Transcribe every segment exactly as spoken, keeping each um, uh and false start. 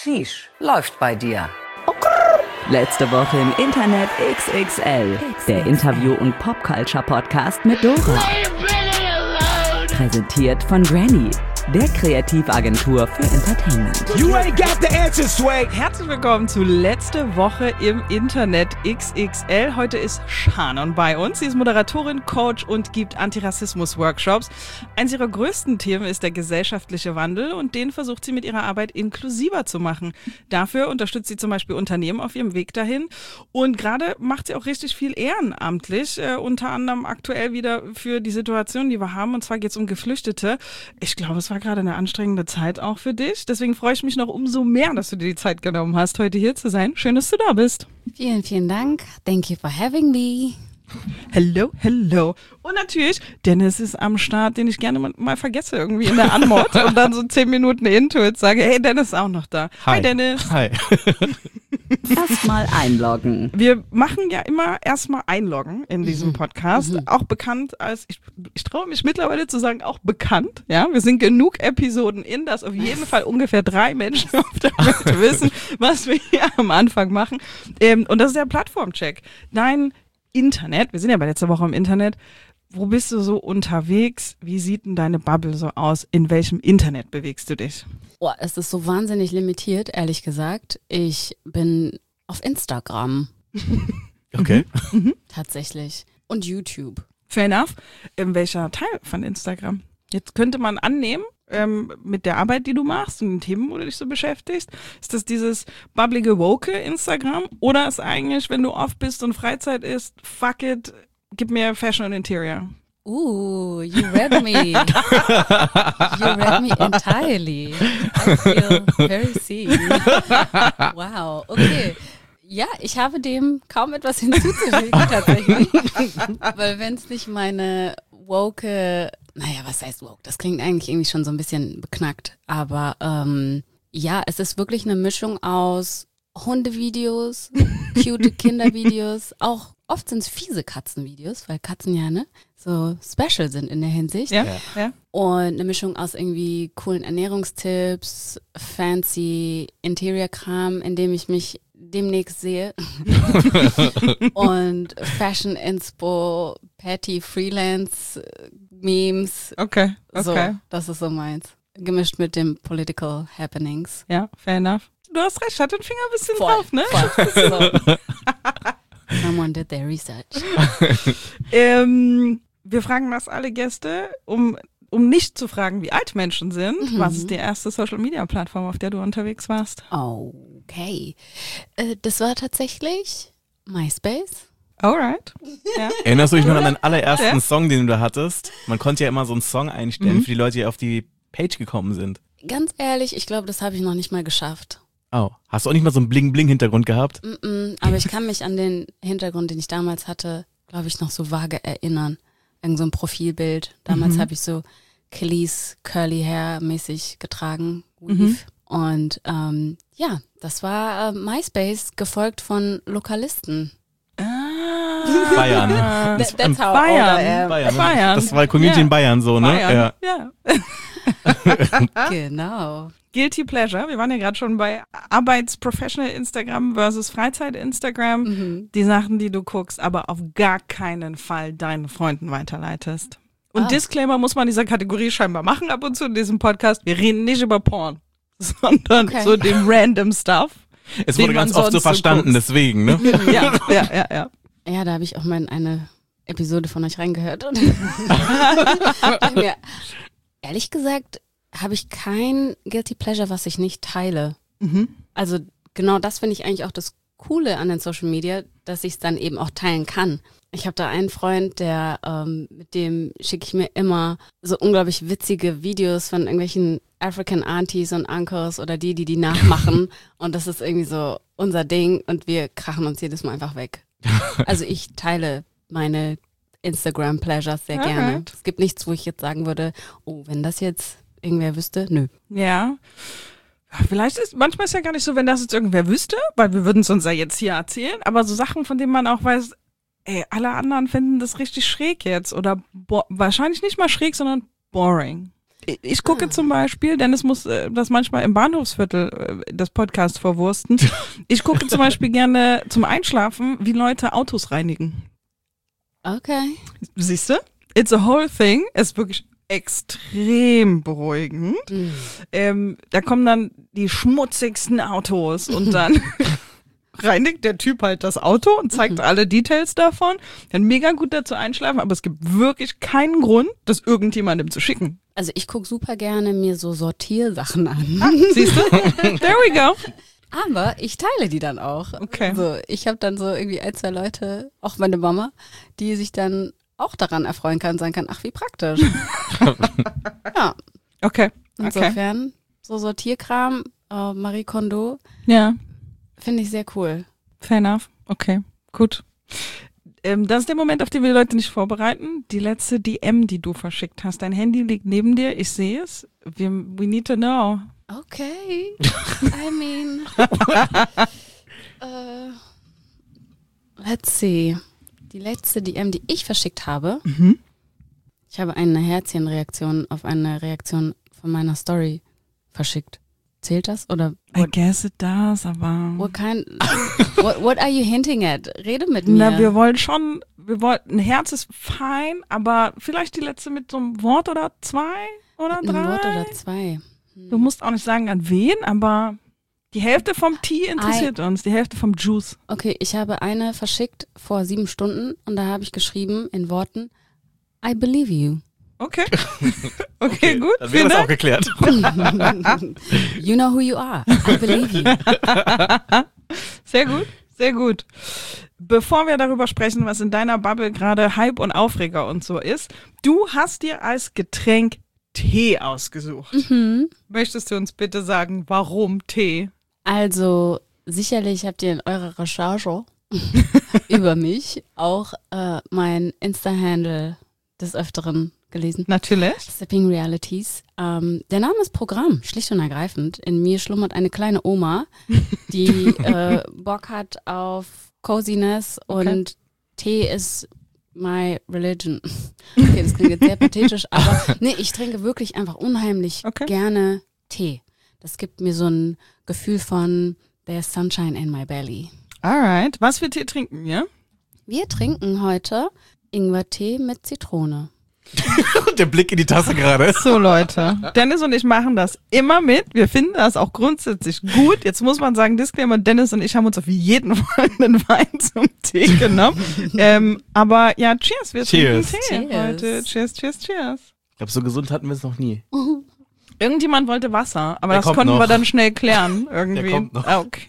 Sheesh, läuft bei dir. Letzte Woche im Internet X X L, der Interview- und Pop-Culture-Podcast mit Dora. Präsentiert von Granny, der Kreativagentur für Entertainment. You ain't got the answer, Sway. Herzlich willkommen zu Letzte Woche im Internet X X L. Heute ist Shannon bei uns. Sie ist Moderatorin, Coach und gibt Antirassismus-Workshops. Eins ihrer größten Themen ist der gesellschaftliche Wandel und den versucht sie mit ihrer Arbeit inklusiver zu machen. Dafür unterstützt sie zum Beispiel Unternehmen auf ihrem Weg dahin und gerade macht sie auch richtig viel ehrenamtlich, äh, unter anderem aktuell wieder für die Situation, die wir haben, und zwar geht es um Geflüchtete. Ich glaube, es war gerade eine anstrengende Zeit auch für dich. Deswegen freue ich mich noch umso mehr, dass du dir die Zeit genommen hast, heute hier zu sein. Schön, dass du da bist. Vielen, vielen Dank. Thank you for having me. Hello, hello. Und natürlich, Dennis ist am Start, den ich gerne mal, mal vergesse irgendwie in der Anmod und dann so zehn Minuten into it sage, hey, Dennis ist auch noch da. Hi, Hi Dennis. Hi. Erstmal einloggen. Wir machen ja immer erstmal einloggen in diesem Podcast, Mhm. auch bekannt als, ich, ich traue mich mittlerweile zu sagen, auch bekannt. Ja, wir sind genug Episoden in, dass auf jeden Fall ungefähr drei Menschen auf der Welt wissen, was wir hier am Anfang machen. Ähm, und das ist der Plattformcheck. Dein Internet, wir sind ja bei letzter Woche im Internet, wo bist du so unterwegs? Wie sieht denn deine Bubble so aus? In welchem Internet bewegst du dich? Oh, es ist so wahnsinnig limitiert, ehrlich gesagt. Ich bin auf Instagram Okay. Mhm. tatsächlich und YouTube. Fair enough. In welcher Teil von Instagram? Jetzt könnte man annehmen, ähm, mit der Arbeit, die du machst und den Themen, wo du dich so beschäftigst, ist das dieses bubblige, woke Instagram oder ist eigentlich, wenn du off bist und Freizeit ist, fuck it, gib mir Fashion und Interior? Ooh, you read me. You read me entirely. I feel very seen. Wow, okay. Ja, ich habe dem kaum etwas hinzuzufügen tatsächlich. Weil wenn es nicht meine woke, naja, was heißt woke? Das klingt eigentlich irgendwie schon so ein bisschen beknackt. Aber ähm, ja, es ist wirklich eine Mischung aus Hundevideos, cute Kindervideos, auch oft sind es fiese Katzenvideos, weil Katzen ja ne so special sind in der Hinsicht. Ja, Ja. ja. Und eine Mischung aus irgendwie coolen Ernährungstipps, fancy Interior-Kram, in dem ich mich demnächst sehe. Und Fashion-Inspo, Patty Freelance Memes. Okay, okay. So, das ist so meins. Gemischt mit den Political Happenings. Ja, fair enough. Du hast recht, hat den Finger ein bisschen Voll, drauf, ne? voll. So. Someone did their research. Ähm, wir fragen das alle Gäste, um, um nicht zu fragen, wie alt Menschen sind. Mhm. Was ist die erste Social-Media-Plattform, auf der du unterwegs warst? Okay. Äh, das war tatsächlich MySpace. Alright. Ja. Erinnerst du dich noch an deinen allerersten Ja. Song, den du da hattest? Man konnte ja immer so einen Song einstellen Mhm. für die Leute, die auf die Page gekommen sind. Ganz ehrlich, ich glaube, das habe ich noch nicht mal geschafft. Oh, hast du auch nicht mal so einen Bling-Bling-Hintergrund gehabt? Mm-mm, aber ich kann mich an den Hintergrund, den ich damals hatte, glaube ich, noch so vage erinnern. Irgend so ein Profilbild. Damals Mhm. habe ich so Kelly's Curly Hair mäßig getragen. Weave. Mhm. Und ähm, ja, das war äh, MySpace, gefolgt von Lokalisten. Ah. Bayern. That, that's how Bayern. old I am. Bayern. ne? Bayern. Das war Community Ja. in Bayern so, ne? Bayern. Ja. Ja. Genau. Guilty Pleasure. Wir waren ja gerade schon bei Arbeits-Professional Instagram versus Freizeit-Instagram. Mhm. Die Sachen, die du guckst, aber auf gar keinen Fall deinen Freunden weiterleitest. Und Ah. Disclaimer muss man dieser Kategorie scheinbar machen ab und zu in diesem Podcast. Wir reden nicht über Porn, sondern Okay. so dem random Stuff. Es Den wurde man ganz oft so sonst so verstanden, guckt. deswegen, ne? Ja, ja, ja, ja. Ja, da habe ich auch mal in eine Episode von euch reingehört. Und dachte mir, ehrlich gesagt, habe ich kein Guilty Pleasure, was ich nicht teile. Mhm. Also genau das finde ich eigentlich auch das Coole an den Social Media, dass ich es dann eben auch teilen kann. Ich habe da einen Freund, der ähm, mit dem schicke ich mir immer so unglaublich witzige Videos von irgendwelchen African Aunties und Uncles oder die, die die nachmachen. Und das ist irgendwie so unser Ding und wir krachen uns jedes Mal einfach weg. Also ich teile meine Instagram-Pleasures sehr gerne. Alright. Es gibt nichts, wo ich jetzt sagen würde, oh, wenn das jetzt irgendwer wüsste, nö. Ja. Vielleicht ist, manchmal ist ja gar nicht so, wenn das jetzt irgendwer wüsste, weil wir würden es uns ja jetzt hier erzählen, aber so Sachen, von denen man auch weiß, ey, alle anderen finden das richtig schräg jetzt oder bo- wahrscheinlich nicht mal schräg, sondern boring. Ich gucke zum Beispiel, Dennis muss äh, das manchmal im Bahnhofsviertel, äh, das Podcast verwursten. Ich gucke zum Beispiel gerne zum Einschlafen, wie Leute Autos reinigen. Okay. Siehst du? It's a whole thing. Es ist wirklich extrem beruhigend. Mhm. Ähm, da kommen dann die schmutzigsten Autos und dann reinigt der Typ halt das Auto und zeigt mhm. alle Details davon. Kann mega gut dazu einschlafen, aber es gibt wirklich keinen Grund, das irgendjemandem zu schicken. Also ich gucke super gerne mir so Sortiersachen an. Ah, siehst du? There we go. Aber ich teile die dann auch. Okay. Also ich habe dann so irgendwie ein, zwei Leute, auch meine Mama, die sich dann auch daran erfreuen kann, sagen kann, ach wie praktisch. Ja. Okay. Insofern, okay. So Sortierkram, äh, Marie Kondo, ja, finde ich sehr cool. Fair enough. Okay, gut. Ähm, das ist der Moment, auf den wir die Leute nicht vorbereiten. Die letzte D M, die du verschickt hast. Dein Handy liegt neben dir, ich sehe es. Wir, we need to know. Okay. I mean. uh, let's see. Die letzte D M, die ich verschickt habe. Mhm. Ich habe eine Herzchenreaktion auf eine Reaktion von meiner Story verschickt. Zählt das? Oder I guess it does, aber. What kind, what, what are you hinting at? Rede mit mir. Na, wir wollen schon, wir wollten, ein Herz ist fein, aber vielleicht die letzte mit so einem Wort oder zwei oder drei. Ein Wort oder zwei. Hm. Du musst auch nicht sagen an wen, aber die Hälfte vom Tee interessiert I, uns, die Hälfte vom Juice. Okay, ich habe eine verschickt vor sieben Stunden und da habe ich geschrieben in Worten, I believe you. Okay. Okay, okay, gut. Dann wäre das auch geklärt. You know who you are. I believe you. Sehr gut, sehr gut. Bevor wir darüber sprechen, was in deiner Bubble gerade Hype und Aufreger und so ist, du hast dir als Getränk Tee ausgesucht. Mhm. Möchtest du uns bitte sagen, warum Tee? Also, sicherlich habt ihr in eurer Recherche über mich auch äh, mein Insta-Handle des Öfteren gelesen. Natürlich. Sipping Realities. Ähm, der Name ist Programm, schlicht und ergreifend. In mir schlummert eine kleine Oma, die äh, Bock hat auf Coziness und okay. Tee ist my religion. Okay, das klingt jetzt sehr pathetisch, aber nee, ich trinke wirklich einfach unheimlich okay. gerne Tee. Das gibt mir so ein Gefühl von there's sunshine in my belly. Alright. Was für Tee trinken wir? Wir trinken heute Ingwertee mit Zitrone. Der Blick in die Tasse gerade. So Leute, Dennis und ich machen das immer mit. Wir finden das auch grundsätzlich gut. Jetzt muss man sagen, Disclaimer, Dennis und ich haben uns auf jeden Fall einen Wein zum Tee genommen. ähm, aber ja, cheers, wir cheers. trinken Tee cheers. heute. Cheers, cheers, cheers. Ich glaube, so gesund hatten wir es noch nie. Irgendjemand wollte Wasser, aber Der das konnten noch. wir dann schnell klären. Irgendwie. Der kommt noch. Ah, okay.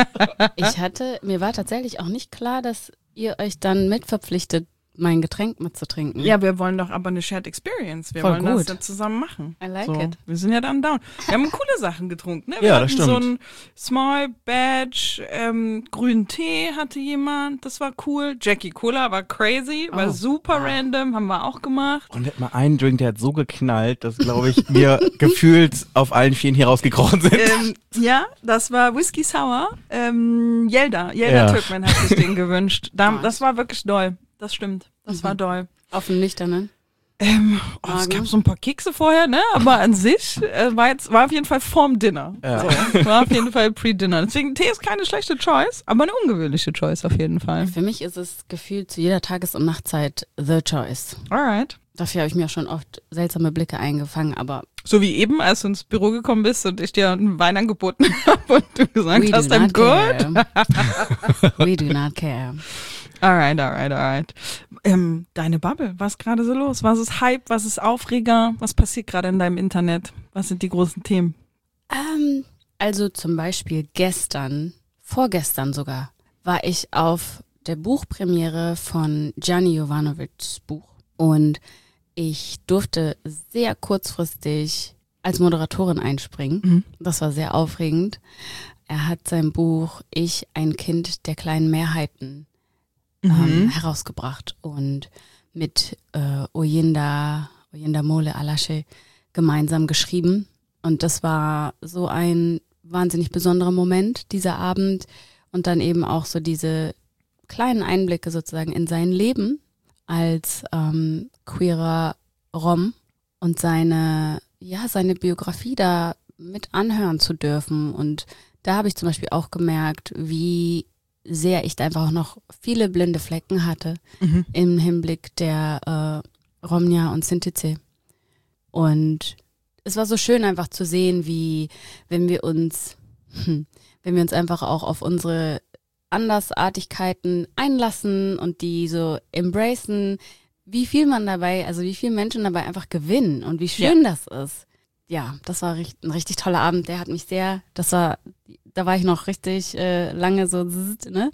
Ich hatte, mir war tatsächlich auch nicht klar, dass ihr euch dann mitverpflichtet, mein Getränk mitzutrinken. Ja, wir wollen doch aber eine Shared Experience. Wir Voll wollen gut. das dann zusammen machen. I like so, it. Wir sind ja dann down. Wir haben coole Sachen getrunken. Ne? Wir Ja, hatten das stimmt. so einen Small Batch ähm, grünen Tee hatte jemand. Das war cool. Jackie Cola war crazy, war Oh. super random. Haben wir auch gemacht. Und hat mal einen Drink, der hat so geknallt, dass, glaube ich, wir gefühlt auf allen Vieren hier rausgekrochen sind. Ähm, ja, das war Whisky Sour. Ähm, Yelda. Yelda Ja. Türkman hat sich den gewünscht. Da, das war wirklich doll. Das stimmt. Das Mhm. war doll. Auf dem Nüchternen. Ähm, oh, es Magen. gab so ein paar Kekse vorher, ne? Aber an sich äh, war, jetzt, war auf jeden Fall vorm Dinner. Ja. So, war auf jeden Fall pre-Dinner. Deswegen, Tee ist keine schlechte Choice, aber eine ungewöhnliche Choice auf jeden Fall. Für mich ist es gefühlt zu jeder Tages- und Nachtzeit the choice. Alright. Dafür habe ich mir auch schon oft seltsame Blicke eingefangen, aber So wie eben, als du ins Büro gekommen bist und ich dir einen Wein angeboten habe und du gesagt we hast, do I'm not good. care. We do not care. Alright, alright, alright. Ähm, deine Bubble, was ist gerade so los? Was ist Hype? Was ist Aufreger? Was passiert gerade in deinem Internet? Was sind die großen Themen? Ähm, also zum Beispiel gestern, vorgestern sogar, war ich auf der Buchpremiere von Gianni Jovanovics Buch und ich durfte sehr kurzfristig als Moderatorin einspringen. Mhm. Das war sehr aufregend. Er hat sein Buch Ich, ein Kind der kleinen Mehrheiten ähm, Mhm. herausgebracht und mit äh, Oyinda, Oyinda Mole Alashe gemeinsam geschrieben. Und das war so ein wahnsinnig besonderer Moment, dieser Abend. Und dann eben auch so diese kleinen Einblicke sozusagen in sein Leben als ähm, queerer Rom und seine ja, seine Biografie da mit anhören zu dürfen. Und da habe ich zum Beispiel auch gemerkt, wie sehr ich da einfach auch noch viele blinde Flecken hatte mhm. im Hinblick der äh, Romnia und Sintize. Und es war so schön einfach zu sehen, wie wenn wir uns, hm, wenn wir uns einfach auch auf unsere Andersartigkeiten einlassen und die so embracen, wie viel man dabei, also wie viele Menschen dabei einfach gewinnen und wie schön ja. das ist. Ja, das war richtig, ein richtig toller Abend. Der hat mich sehr, das war, da war ich noch richtig äh, lange so, ne?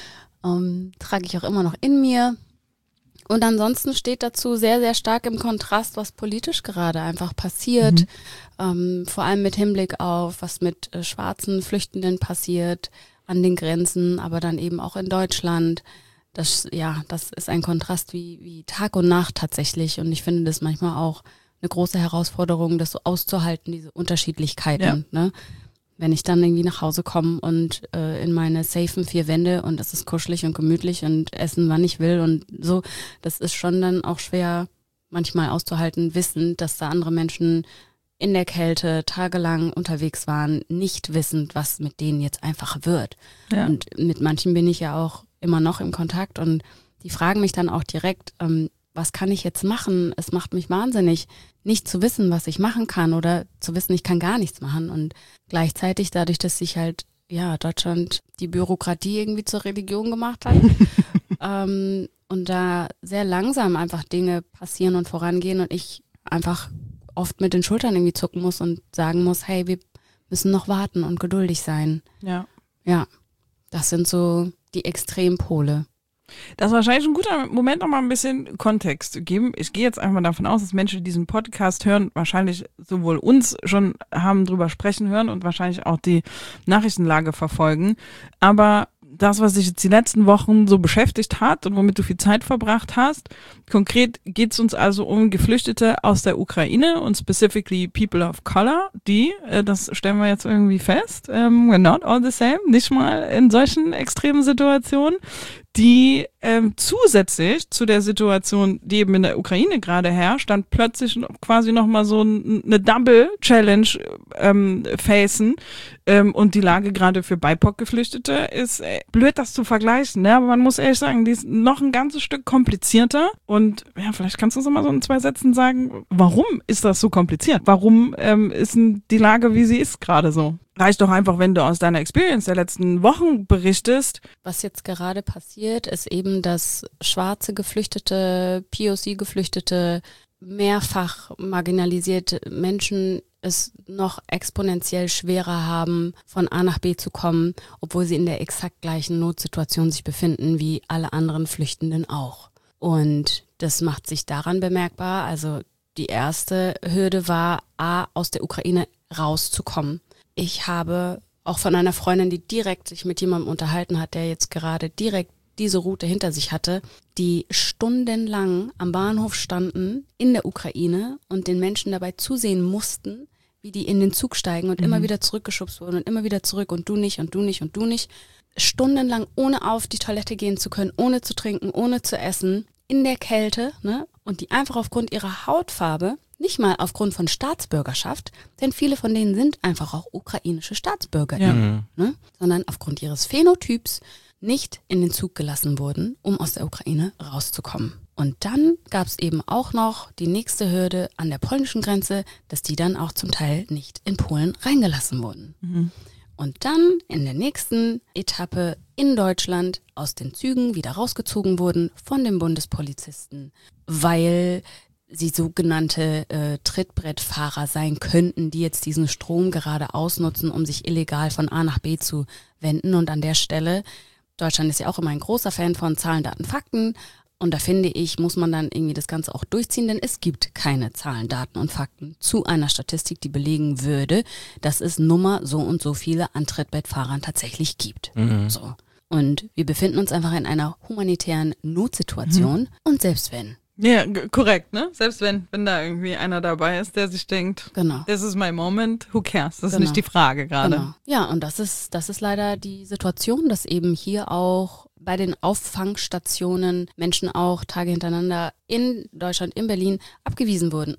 Ähm, trage ich auch immer noch in mir. Und ansonsten steht dazu sehr, sehr stark im Kontrast, was politisch gerade einfach passiert. Mhm. Ähm, vor allem mit Hinblick auf, was mit äh, schwarzen Flüchtenden passiert an den Grenzen, aber dann eben auch in Deutschland. Das, ja, das ist ein Kontrast wie, wie Tag und Nacht tatsächlich. Und ich finde das manchmal auch eine große Herausforderung, das so auszuhalten, diese Unterschiedlichkeiten. Ja. Ne? Wenn ich dann irgendwie nach Hause komme und äh, in meine safen vier Wände und es ist kuschelig und gemütlich und essen, wann ich will und so, das ist schon dann auch schwer manchmal auszuhalten, wissend, dass da andere Menschen in der Kälte tagelang unterwegs waren, nicht wissend, was mit denen jetzt einfach wird. Ja. Und mit manchen bin ich ja auch immer noch im Kontakt und die fragen mich dann auch direkt, ähm, was kann ich jetzt machen? Es macht mich wahnsinnig, nicht zu wissen, was ich machen kann oder zu wissen, ich kann gar nichts machen. Und gleichzeitig dadurch, dass sich halt, ja, Deutschland die Bürokratie irgendwie zur Religion gemacht hat ähm, und da sehr langsam einfach Dinge passieren und vorangehen und ich einfach oft mit den Schultern irgendwie zucken muss und sagen muss, hey, wir müssen noch warten und geduldig sein. Ja. Ja, das sind so die Extrempole. Das ist wahrscheinlich ein guter Moment, noch mal ein bisschen Kontext zu geben. Ich gehe jetzt einfach mal davon aus, dass Menschen, die diesen Podcast hören, wahrscheinlich sowohl uns schon haben drüber sprechen hören und wahrscheinlich auch die Nachrichtenlage verfolgen. Aber das, was dich jetzt die letzten Wochen so beschäftigt hat und womit du viel Zeit verbracht hast, konkret geht es uns also um Geflüchtete aus der Ukraine und specifically People of Color, die, äh, das stellen wir jetzt irgendwie fest, ähm, we're not all the same, nicht mal in solchen extremen Situationen, die ähm, zusätzlich zu der Situation, die eben in der Ukraine gerade herrscht, dann plötzlich quasi nochmal so ein, eine Double-Challenge ähm, facen ähm, und die Lage gerade für B I P O C-Geflüchtete ist äh, blöd, das zu vergleichen, ne? Aber man muss ehrlich sagen, die ist noch ein ganzes Stück komplizierter und ja, vielleicht kannst du uns mal so in zwei Sätzen sagen, warum ist das so kompliziert? Warum ähm, ist denn die Lage, wie sie ist, gerade so? Reicht doch einfach, wenn du aus deiner Experience der letzten Wochen berichtest. Was jetzt gerade passiert, ist eben, dass schwarze Geflüchtete, P O C-Geflüchtete, mehrfach marginalisierte Menschen es noch exponentiell schwerer haben, von A nach B zu kommen, obwohl sie in der exakt gleichen Notsituation sich befinden wie alle anderen Flüchtenden auch. Und das macht sich daran bemerkbar, also die erste Hürde war, A, aus der Ukraine rauszukommen. Ich habe auch von einer Freundin, die direkt sich mit jemandem unterhalten hat, der jetzt gerade direkt diese Route hinter sich hatte, die stundenlang am Bahnhof standen in der Ukraine und den Menschen dabei zusehen mussten, wie die in den Zug steigen und mhm. immer wieder zurückgeschubst wurden und immer wieder zurück und du nicht und du nicht und du nicht. Stundenlang ohne auf die Toilette gehen zu können, ohne zu trinken, ohne zu essen, in der Kälte, ne? Und die einfach aufgrund ihrer Hautfarbe, nicht mal aufgrund von Staatsbürgerschaft, denn viele von denen sind einfach auch ukrainische Staatsbürger, ja. ne? Sondern aufgrund ihres Phänotyps nicht in den Zug gelassen wurden, um aus der Ukraine rauszukommen. Und dann gab es eben auch noch die nächste Hürde an der polnischen Grenze, dass die dann auch zum Teil nicht in Polen reingelassen wurden. Mhm. Und dann in der nächsten Etappe in Deutschland aus den Zügen wieder rausgezogen wurden von den Bundespolizisten, weil sie sogenannte äh, Trittbrettfahrer sein könnten, die jetzt diesen Strom gerade ausnutzen, um sich illegal von A nach B zu wenden. Und an der Stelle, Deutschland ist ja auch immer ein großer Fan von Zahlen, Daten, Fakten. Und da finde ich, muss man dann irgendwie das Ganze auch durchziehen, denn es gibt keine Zahlen, Daten und Fakten zu einer Statistik, die belegen würde, dass es Nummer so und so viele an Trittbrettfahrern tatsächlich gibt. Mhm. So. Und wir befinden uns einfach in einer humanitären Notsituation mhm. und selbst wenn. Ja, g- korrekt, ne? Selbst wenn, wenn da irgendwie einer dabei ist, der sich denkt, genau. this is my moment, who cares? Das genau. ist nicht die Frage gerade. Genau. Ja, und das ist, das ist leider die Situation, dass eben hier auch bei den Auffangstationen Menschen auch Tage hintereinander in Deutschland, in Berlin abgewiesen wurden.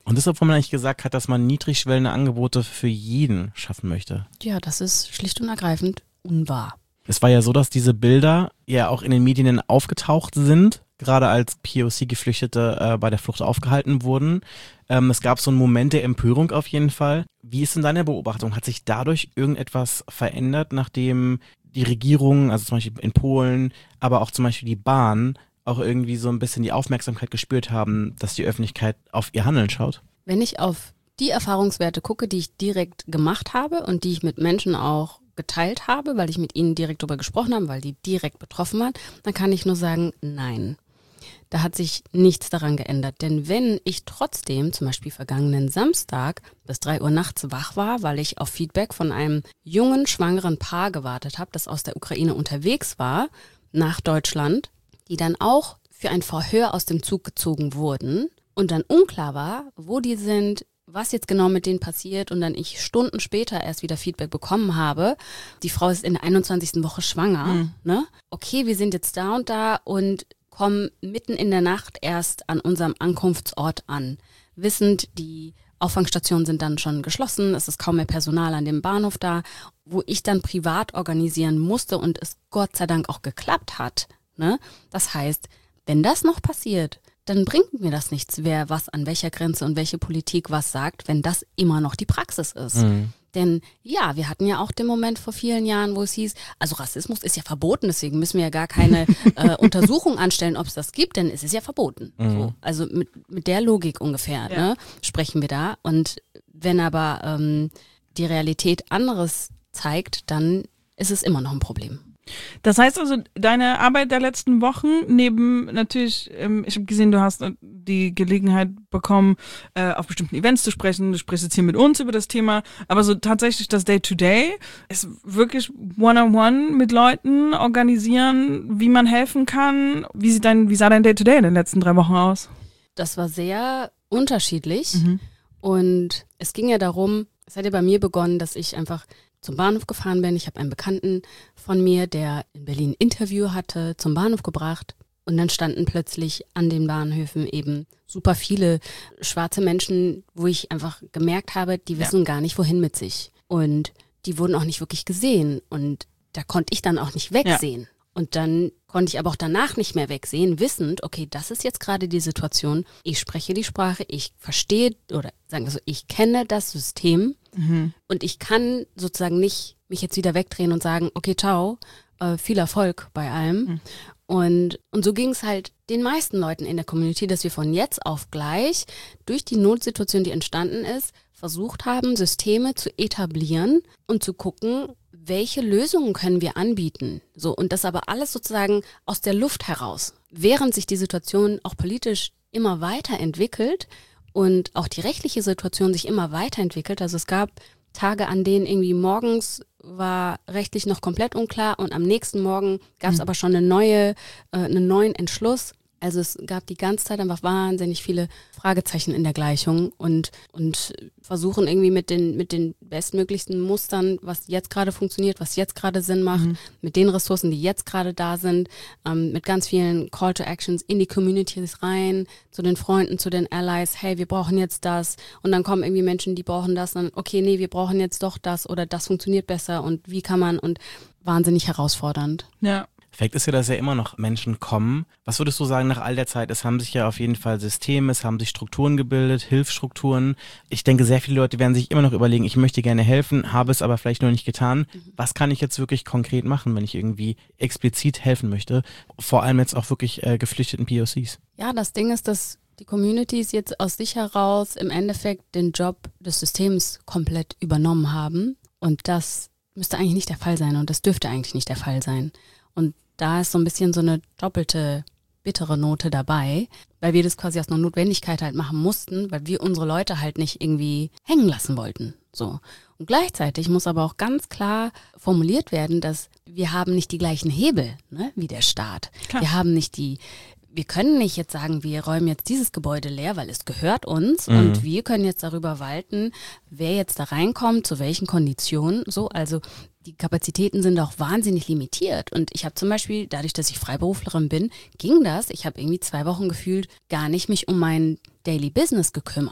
Und das, obwohl man eigentlich gesagt hat, dass man niedrigschwellende Angebote für jeden schaffen möchte. Ja, das ist schlicht und ergreifend unwahr. Es war ja so, dass diese Bilder ja auch in den Medien aufgetaucht sind, gerade als P O C-Geflüchtete äh, bei der Flucht aufgehalten wurden. Ähm, es gab so einen Moment der Empörung auf jeden Fall. Wie ist denn deine Beobachtung? Hat sich dadurch irgendetwas verändert, nachdem die Regierung, also zum Beispiel in Polen, aber auch zum Beispiel die Bahn, auch irgendwie so ein bisschen die Aufmerksamkeit gespürt haben, dass die Öffentlichkeit auf ihr Handeln schaut? Wenn ich auf die Erfahrungswerte gucke, die ich direkt gemacht habe und die ich mit Menschen auch geteilt habe, weil ich mit ihnen direkt darüber gesprochen habe, weil die direkt betroffen waren, dann kann ich nur sagen, nein. Da hat sich nichts daran geändert. Denn wenn ich trotzdem, zum Beispiel vergangenen Samstag, bis drei Uhr nachts wach war, weil ich auf Feedback von einem jungen, schwangeren Paar gewartet habe, das aus der Ukraine unterwegs war, nach Deutschland, die dann auch für ein Verhör aus dem Zug gezogen wurden und dann unklar war, wo die sind, was jetzt genau mit denen passiert und dann ich Stunden später erst wieder Feedback bekommen habe, die Frau ist in der einundzwanzigsten Woche schwanger, mhm. ne? Okay, wir sind jetzt da und da und kommen mitten in der Nacht erst an unserem Ankunftsort an, wissend, die Auffangstationen sind dann schon geschlossen, es ist kaum mehr Personal an dem Bahnhof da, wo ich dann privat organisieren musste und es Gott sei Dank auch geklappt hat. Ne? Das heißt, wenn das noch passiert, dann bringt mir das nichts, wer was an welcher Grenze und welche Politik was sagt, wenn das immer noch die Praxis ist. Mhm. Denn ja, wir hatten ja auch den Moment vor vielen Jahren, wo es hieß, also Rassismus ist ja verboten, deswegen müssen wir ja gar keine äh, Untersuchung anstellen, ob es das gibt, denn es ist ja verboten. Mhm. So, also mit, mit der Logik ungefähr ja. ne, sprechen wir da. Und wenn aber ähm, die Realität anderes zeigt, dann ist es immer noch ein Problem. Das heißt also, deine Arbeit der letzten Wochen, neben natürlich, ähm, ich habe gesehen, du hast die Gelegenheit bekommen, äh, auf bestimmten Events zu sprechen, du sprichst jetzt hier mit uns über das Thema, aber so tatsächlich das Day-to-Day ist wirklich One-on-One mit Leuten organisieren, wie man helfen kann. Wie sieht dein, wie sah dein Day-to-Day in den letzten drei Wochen aus? Das war sehr unterschiedlich Mhm. und es ging ja darum, es hat ja bei mir begonnen, dass ich einfach zum Bahnhof gefahren bin. Ich habe einen Bekannten von mir, der in Berlin ein Interview hatte, zum Bahnhof gebracht. Und dann standen plötzlich an den Bahnhöfen eben super viele schwarze Menschen, wo ich einfach gemerkt habe, die wissen ja. gar nicht, wohin mit sich. Und die wurden auch nicht wirklich gesehen. Und da konnte ich dann auch nicht wegsehen. Ja. Und dann konnte ich aber auch danach nicht mehr wegsehen, wissend, okay, das ist jetzt gerade die Situation. Ich spreche die Sprache, ich verstehe oder sagen wir so, ich kenne das System mhm. und ich kann sozusagen nicht mich jetzt wieder wegdrehen und sagen, okay, ciao, äh, viel Erfolg bei allem. Mhm. Und, und so ging es halt den meisten Leuten in der Community, dass wir von jetzt auf gleich durch die Notsituation, die entstanden ist, versucht haben, Systeme zu etablieren und zu gucken, welche Lösungen können wir anbieten? So, und das aber alles sozusagen aus der Luft heraus. Während sich die Situation auch politisch immer weiterentwickelt und auch die rechtliche Situation sich immer weiterentwickelt. Also es gab Tage, an denen irgendwie morgens war rechtlich noch komplett unklar und am nächsten Morgen gab es mhm. aber schon eine neue, äh, einen neuen Entschluss. Also es gab die ganze Zeit einfach wahnsinnig viele Fragezeichen in der Gleichung und, und versuchen irgendwie mit den, mit den bestmöglichsten Mustern, was jetzt gerade funktioniert, was jetzt gerade Sinn macht, mhm. mit den Ressourcen, die jetzt gerade da sind, ähm, mit ganz vielen Call to Actions in die Communities rein, zu den Freunden, zu den Allies, hey, wir brauchen jetzt das und dann kommen irgendwie Menschen, die brauchen das, dann okay, nee, wir brauchen jetzt doch das oder das funktioniert besser und wie kann man und wahnsinnig herausfordernd. Ja. Fakt ist ja, dass ja immer noch Menschen kommen. Was würdest du sagen nach all der Zeit? Es haben sich ja auf jeden Fall Systeme, es haben sich Strukturen gebildet, Hilfsstrukturen. Ich denke, sehr viele Leute werden sich immer noch überlegen, ich möchte gerne helfen, habe es aber vielleicht noch nicht getan. Was kann ich jetzt wirklich konkret machen, wenn ich irgendwie explizit helfen möchte? Vor allem jetzt auch wirklich äh, geflüchteten P O Cs. Ja, das Ding ist, dass die Communities jetzt aus sich heraus im Endeffekt den Job des Systems komplett übernommen haben. Und das müsste eigentlich nicht der Fall sein und das dürfte eigentlich nicht der Fall sein. Und da ist so ein bisschen so eine doppelte, bittere Note dabei, weil wir das quasi aus einer Notwendigkeit halt machen mussten, weil wir unsere Leute halt nicht irgendwie hängen lassen wollten. So. Und gleichzeitig muss aber auch ganz klar formuliert werden, dass wir haben nicht die gleichen Hebel, ne, wie der Staat. Klar. Wir haben nicht die, wir können nicht jetzt sagen, wir räumen jetzt dieses Gebäude leer, weil es gehört uns mhm. und wir können jetzt darüber walten, wer jetzt da reinkommt, zu welchen Konditionen, so, also die Kapazitäten sind auch wahnsinnig limitiert und ich habe zum Beispiel, dadurch, dass ich Freiberuflerin bin, ging das, ich habe irgendwie zwei Wochen gefühlt gar nicht mich um mein Daily Business gekümmert.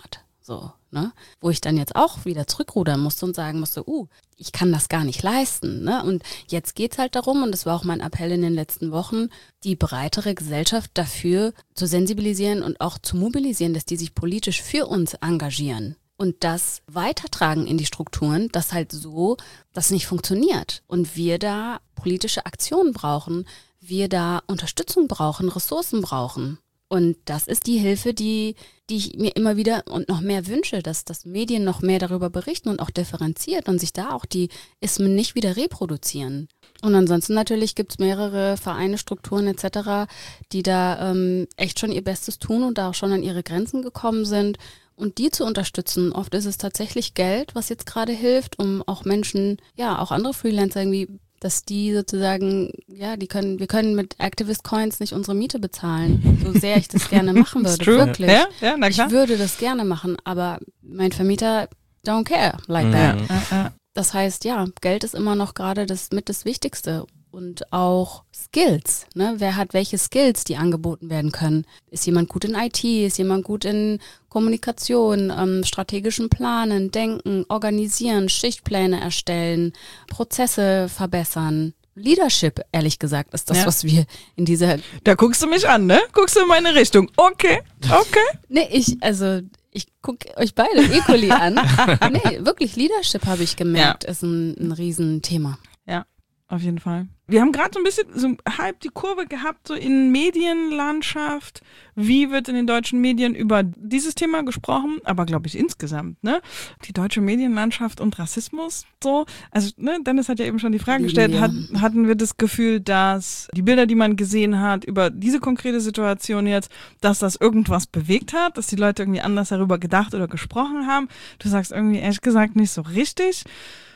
So, ne? Wo ich dann jetzt auch wieder zurückrudern musste und sagen musste, uh, ich kann das gar nicht leisten. Ne? Und jetzt geht's halt darum, und das war auch mein Appell in den letzten Wochen, die breitere Gesellschaft dafür zu sensibilisieren und auch zu mobilisieren, dass die sich politisch für uns engagieren. Und das weitertragen in die Strukturen, dass halt so das nicht funktioniert. Und wir da politische Aktionen brauchen, wir da Unterstützung brauchen, Ressourcen brauchen. Und das ist die Hilfe, die, die ich mir immer wieder und noch mehr wünsche, dass, dass Medien noch mehr darüber berichten und auch differenziert und sich da auch die Ismen nicht wieder reproduzieren. Und ansonsten natürlich gibt es mehrere Vereine, Strukturen et cetera, die da ähm, echt schon ihr Bestes tun und da auch schon an ihre Grenzen gekommen sind. Und die zu unterstützen, oft ist es tatsächlich Geld, was jetzt gerade hilft, um auch Menschen, ja, auch andere Freelancer irgendwie, dass die sozusagen, ja, die können, wir können mit Activist Coins nicht unsere Miete bezahlen, so sehr ich das gerne machen würde, wirklich. Ja, ja, na klar. Ich würde das gerne machen, aber mein Vermieter don't care like that. Ja, ja. Das heißt, ja, Geld ist immer noch gerade das mit das Wichtigste. Und auch Skills, ne? Wer hat welche Skills, die angeboten werden können? Ist jemand gut in I T? Ist jemand gut in Kommunikation, ähm, strategischen Planen, Denken, Organisieren, Schichtpläne erstellen, Prozesse verbessern? Leadership, ehrlich gesagt, ist das, ja. was wir in dieser... Da guckst du mich an, ne? Guckst du in meine Richtung. Okay, okay. Nee, ich, also... Ich gucke euch beide equally an. Nee, wirklich, Leadership, habe ich gemerkt, ja. ist ein, ein Riesenthema. Ja, auf jeden Fall. Wir haben gerade so ein bisschen so halb die Kurve gehabt, so in Medienlandschaft. Wie wird in den deutschen Medien über dieses Thema gesprochen? Aber glaube ich insgesamt, ne? Die deutsche Medienlandschaft und Rassismus, so. Also, ne, Dennis hat ja eben schon die Frage gestellt, ja. hat, hatten wir das Gefühl, dass die Bilder, die man gesehen hat über diese konkrete Situation jetzt, dass das irgendwas bewegt hat, dass die Leute irgendwie anders darüber gedacht oder gesprochen haben? Du sagst irgendwie ehrlich gesagt nicht so richtig.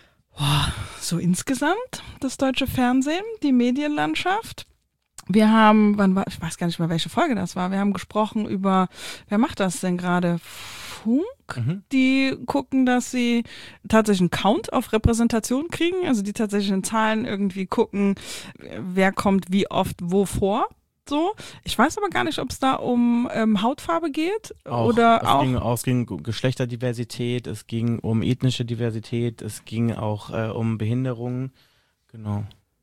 Boah, so insgesamt das deutsche Fernsehen, die Medienlandschaft. Wir haben, wann war, ich weiß gar nicht mehr, welche Folge das war, wir haben gesprochen über, wer macht das denn gerade? Funk? Mhm. Die gucken, dass sie tatsächlich einen Count auf Repräsentation kriegen, also die tatsächlichen Zahlen irgendwie gucken, wer kommt wie oft wo vor. So. Ich weiß aber gar nicht, ob es da um ähm, Hautfarbe geht auch, oder es auch. Ging, es ging um Geschlechterdiversität, es ging um ethnische Diversität, es ging auch äh, um Behinderungen. Genau.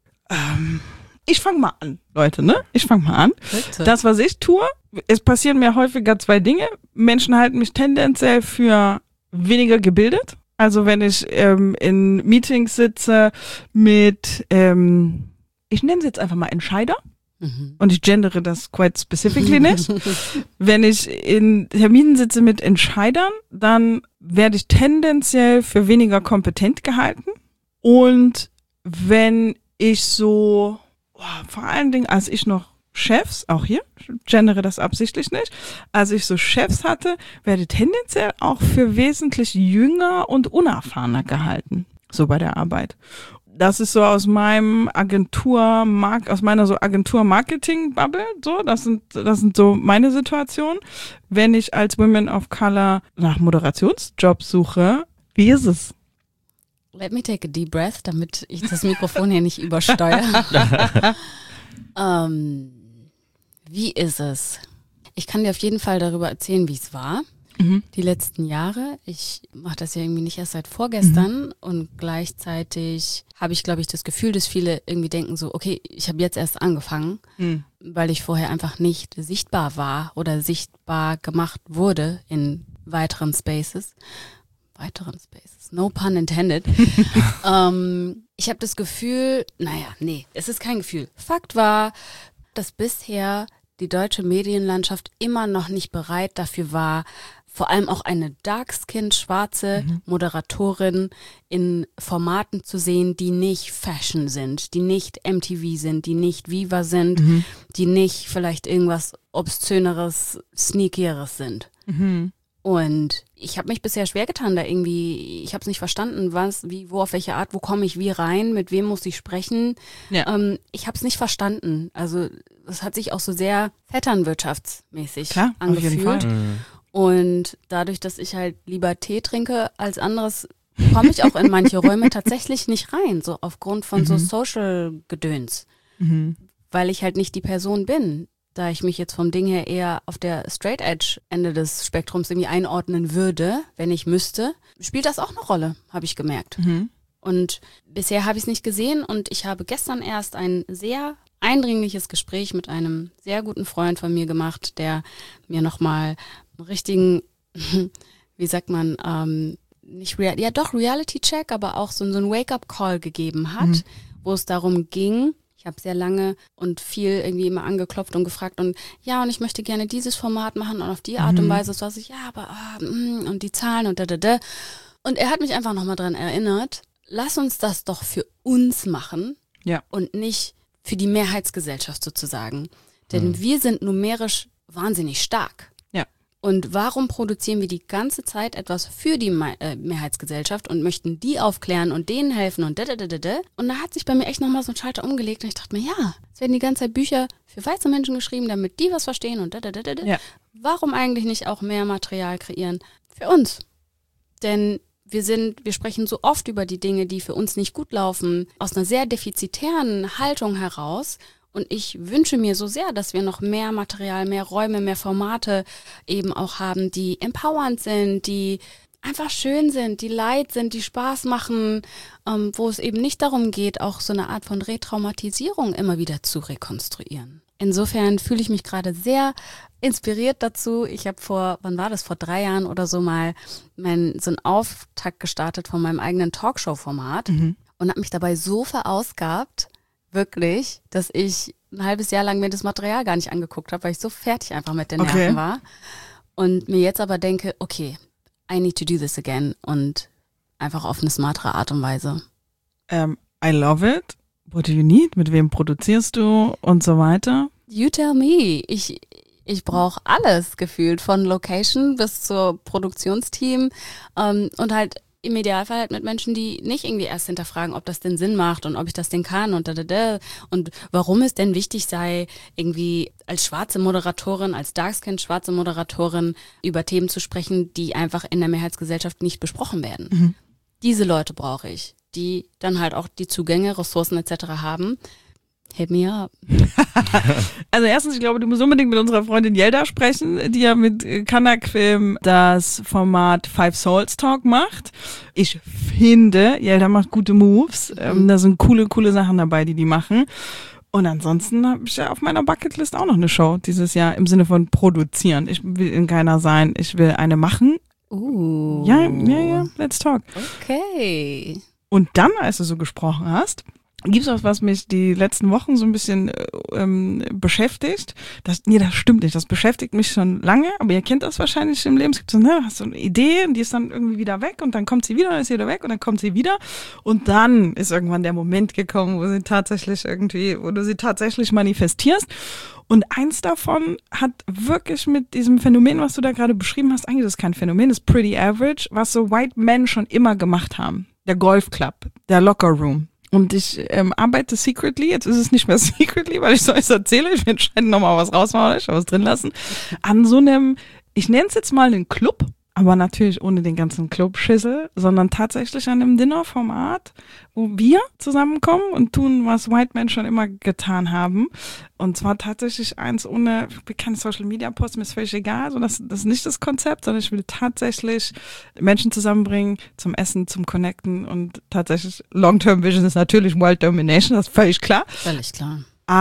Ähm, ich fange mal an, Leute, ne? Ich fange mal an. Bitte. Das, was ich tue, es passieren mir häufiger zwei Dinge. Menschen halten mich tendenziell für weniger gebildet. Also wenn ich ähm, in Meetings sitze mit, ähm, ich nenne sie jetzt einfach mal Entscheider. Mhm. Und ich gendere das quite specifically nicht. Wenn ich in Terminen sitze mit Entscheidern, dann werde ich tendenziell für weniger kompetent gehalten. Und wenn ich so, oh, vor allen Dingen, als ich noch Chefs, auch hier, ich gendere das absichtlich nicht, als ich so Chefs hatte, werde tendenziell auch für wesentlich jünger und unerfahrener gehalten, so bei der Arbeit. Das ist so aus meinem Agentur, aus meiner so Agentur-Marketing-Bubble, so, das sind, das sind so meine Situationen. Wenn ich als Women of Color nach Moderationsjobs suche, wie ist es? Let me take a deep breath, damit ich das Mikrofon hier nicht übersteuere. ähm, wie ist es? Ich kann dir auf jeden Fall darüber erzählen, wie es war. Mhm. Die letzten Jahre. Ich mache das ja irgendwie nicht erst seit vorgestern mhm. und gleichzeitig habe ich, glaube ich, das Gefühl, dass viele irgendwie denken so, okay, ich habe jetzt erst angefangen, mhm. weil ich vorher einfach nicht sichtbar war oder sichtbar gemacht wurde in weiteren Spaces. Weiteren Spaces, no pun intended. ähm, ich habe das Gefühl, naja, nee, es ist kein Gefühl. Fakt war, dass bisher die deutsche Medienlandschaft immer noch nicht bereit dafür war, vor allem auch eine dark-skinned, schwarze mhm. Moderatorin in Formaten zu sehen, die nicht Fashion sind, die nicht M T V sind, die nicht Viva sind, mhm. die nicht vielleicht irgendwas Obszöneres, Sneakieres sind. Mhm. Und ich habe mich bisher schwer getan, da irgendwie, ich habe es nicht verstanden, was, wie, wo, auf welche Art, wo komme ich wie rein, mit wem muss ich sprechen. Ja. Ähm, ich habe es nicht verstanden. Also es hat sich auch so sehr vetternwirtschaftsmäßig Klar, angefühlt. Auf jeden Fall. Mhm. Und dadurch, dass ich halt lieber Tee trinke als anderes, komme ich auch in manche Räume tatsächlich nicht rein, so aufgrund von mhm. so Social-Gedöns. Mhm. Weil ich halt nicht die Person bin, da ich mich jetzt vom Ding her eher auf der Straight Edge Ende des Spektrums irgendwie einordnen würde, wenn ich müsste, spielt das auch eine Rolle, habe ich gemerkt. Mhm. Und bisher habe ich es nicht gesehen und ich habe gestern erst ein sehr eindringliches Gespräch mit einem sehr guten Freund von mir gemacht, der mir nochmal einen richtigen, wie sagt man, ähm, nicht Real, ja doch Reality-Check, aber auch so, so einen Wake-up-Call gegeben hat, mhm. wo es darum ging, ich habe sehr lange und viel irgendwie immer angeklopft und gefragt und ja, und ich möchte gerne dieses Format machen und auf die Art mhm. und Weise, so was ich, ja, aber ah, mm, und die Zahlen und da, da, da. Und er hat mich einfach nochmal dran erinnert, lass uns das doch für uns machen ja. und nicht für die Mehrheitsgesellschaft sozusagen. Denn mhm. wir sind numerisch wahnsinnig stark. Ja. Und warum produzieren wir die ganze Zeit etwas für die Me- äh, Mehrheitsgesellschaft und möchten die aufklären und denen helfen und da, da, da, da, da. Und da hat sich bei mir echt nochmal so ein Schalter umgelegt und ich dachte mir, ja, es werden die ganze Zeit Bücher für weiße Menschen geschrieben, damit die was verstehen und da, da, da, da, da. Ja. Warum eigentlich nicht auch mehr Material kreieren für uns? Denn wir sind, wir sprechen so oft über die Dinge, die für uns nicht gut laufen, aus einer sehr defizitären Haltung heraus. Und ich wünsche mir so sehr, dass wir noch mehr Material, mehr Räume, mehr Formate eben auch haben, die empowernd sind, die einfach schön sind, die light sind, die Spaß machen, ähm, wo es eben nicht darum geht, auch so eine Art von Retraumatisierung immer wieder zu rekonstruieren. Insofern fühle ich mich gerade sehr inspiriert dazu. Ich habe vor, wann war das, vor drei Jahren oder so mal mein, so einen Auftakt gestartet von meinem eigenen Talkshow-Format mhm. und habe mich dabei so verausgabt, wirklich, dass ich ein halbes Jahr lang mir das Material gar nicht angeguckt habe, weil ich so fertig einfach mit den Nerven okay. war. Und mir jetzt aber denke, okay, I need to do this again und einfach auf eine smartere Art und Weise. Um, I love it. What do you need? Mit wem produzierst du und so weiter? You tell me. Ich, ich brauche alles gefühlt, von Location bis zur Produktionsteam ähm, und halt im Idealfall halt mit Menschen, die nicht irgendwie erst hinterfragen, ob das denn Sinn macht und ob ich das denn kann und da, da, da. Und warum es denn wichtig sei, irgendwie als schwarze Moderatorin, als Darkskin schwarze Moderatorin über Themen zu sprechen, die einfach in der Mehrheitsgesellschaft nicht besprochen werden. Mhm. Diese Leute brauche ich, die dann halt auch die Zugänge, Ressourcen et cetera haben. Hit me up. Also erstens, ich glaube, du musst unbedingt mit unserer Freundin Yelda sprechen, die ja mit Kanak Film das Format Five Souls Talk macht. Ich finde, Yelda macht gute Moves. Mhm. Ähm, da sind coole, coole Sachen dabei, die die machen. Und ansonsten habe ich ja auf meiner Bucketlist auch noch eine Show dieses Jahr im Sinne von produzieren. Ich will in keiner sein, ich will eine machen. Uh. Ja, ja, ja, let's talk. Okay. Und dann, als du so gesprochen hast, gibt's was, was mich die letzten Wochen so ein bisschen ähm, beschäftigt? Das, nee, das stimmt nicht. Das beschäftigt mich schon lange, aber ihr kennt das wahrscheinlich im Leben. Es gibt so, ne, hast so eine Idee und die ist dann irgendwie wieder weg und dann kommt sie wieder, dann ist sie wieder weg und dann kommt sie wieder. Und dann ist irgendwann der Moment gekommen, wo sie tatsächlich irgendwie, wo du sie tatsächlich manifestierst. Und eins davon hat wirklich mit diesem Phänomen, was du da gerade beschrieben hast, eigentlich ist es kein Phänomen, ist pretty average, was so White Men schon immer gemacht haben. Der Golfclub, der Locker Room. Und ich ähm, arbeite secretly, jetzt ist es nicht mehr secretly, weil ich so alles erzähle, ich will entscheiden nochmal was rausmachen, ich will was drin lassen, an so einem, ich nenne es jetzt mal einen Club, aber natürlich ohne den ganzen Club-Schissel, sondern tatsächlich an einem Dinnerformat, wo wir zusammenkommen und tun, was White Men schon immer getan haben. Und zwar tatsächlich eins ohne, ich will keine Social-Media-Posts, mir ist völlig egal, also das, das ist nicht das Konzept, sondern ich will tatsächlich Menschen zusammenbringen zum Essen, zum Connecten und tatsächlich Long-Term-Vision ist natürlich World Domination, das ist völlig klar. Völlig klar.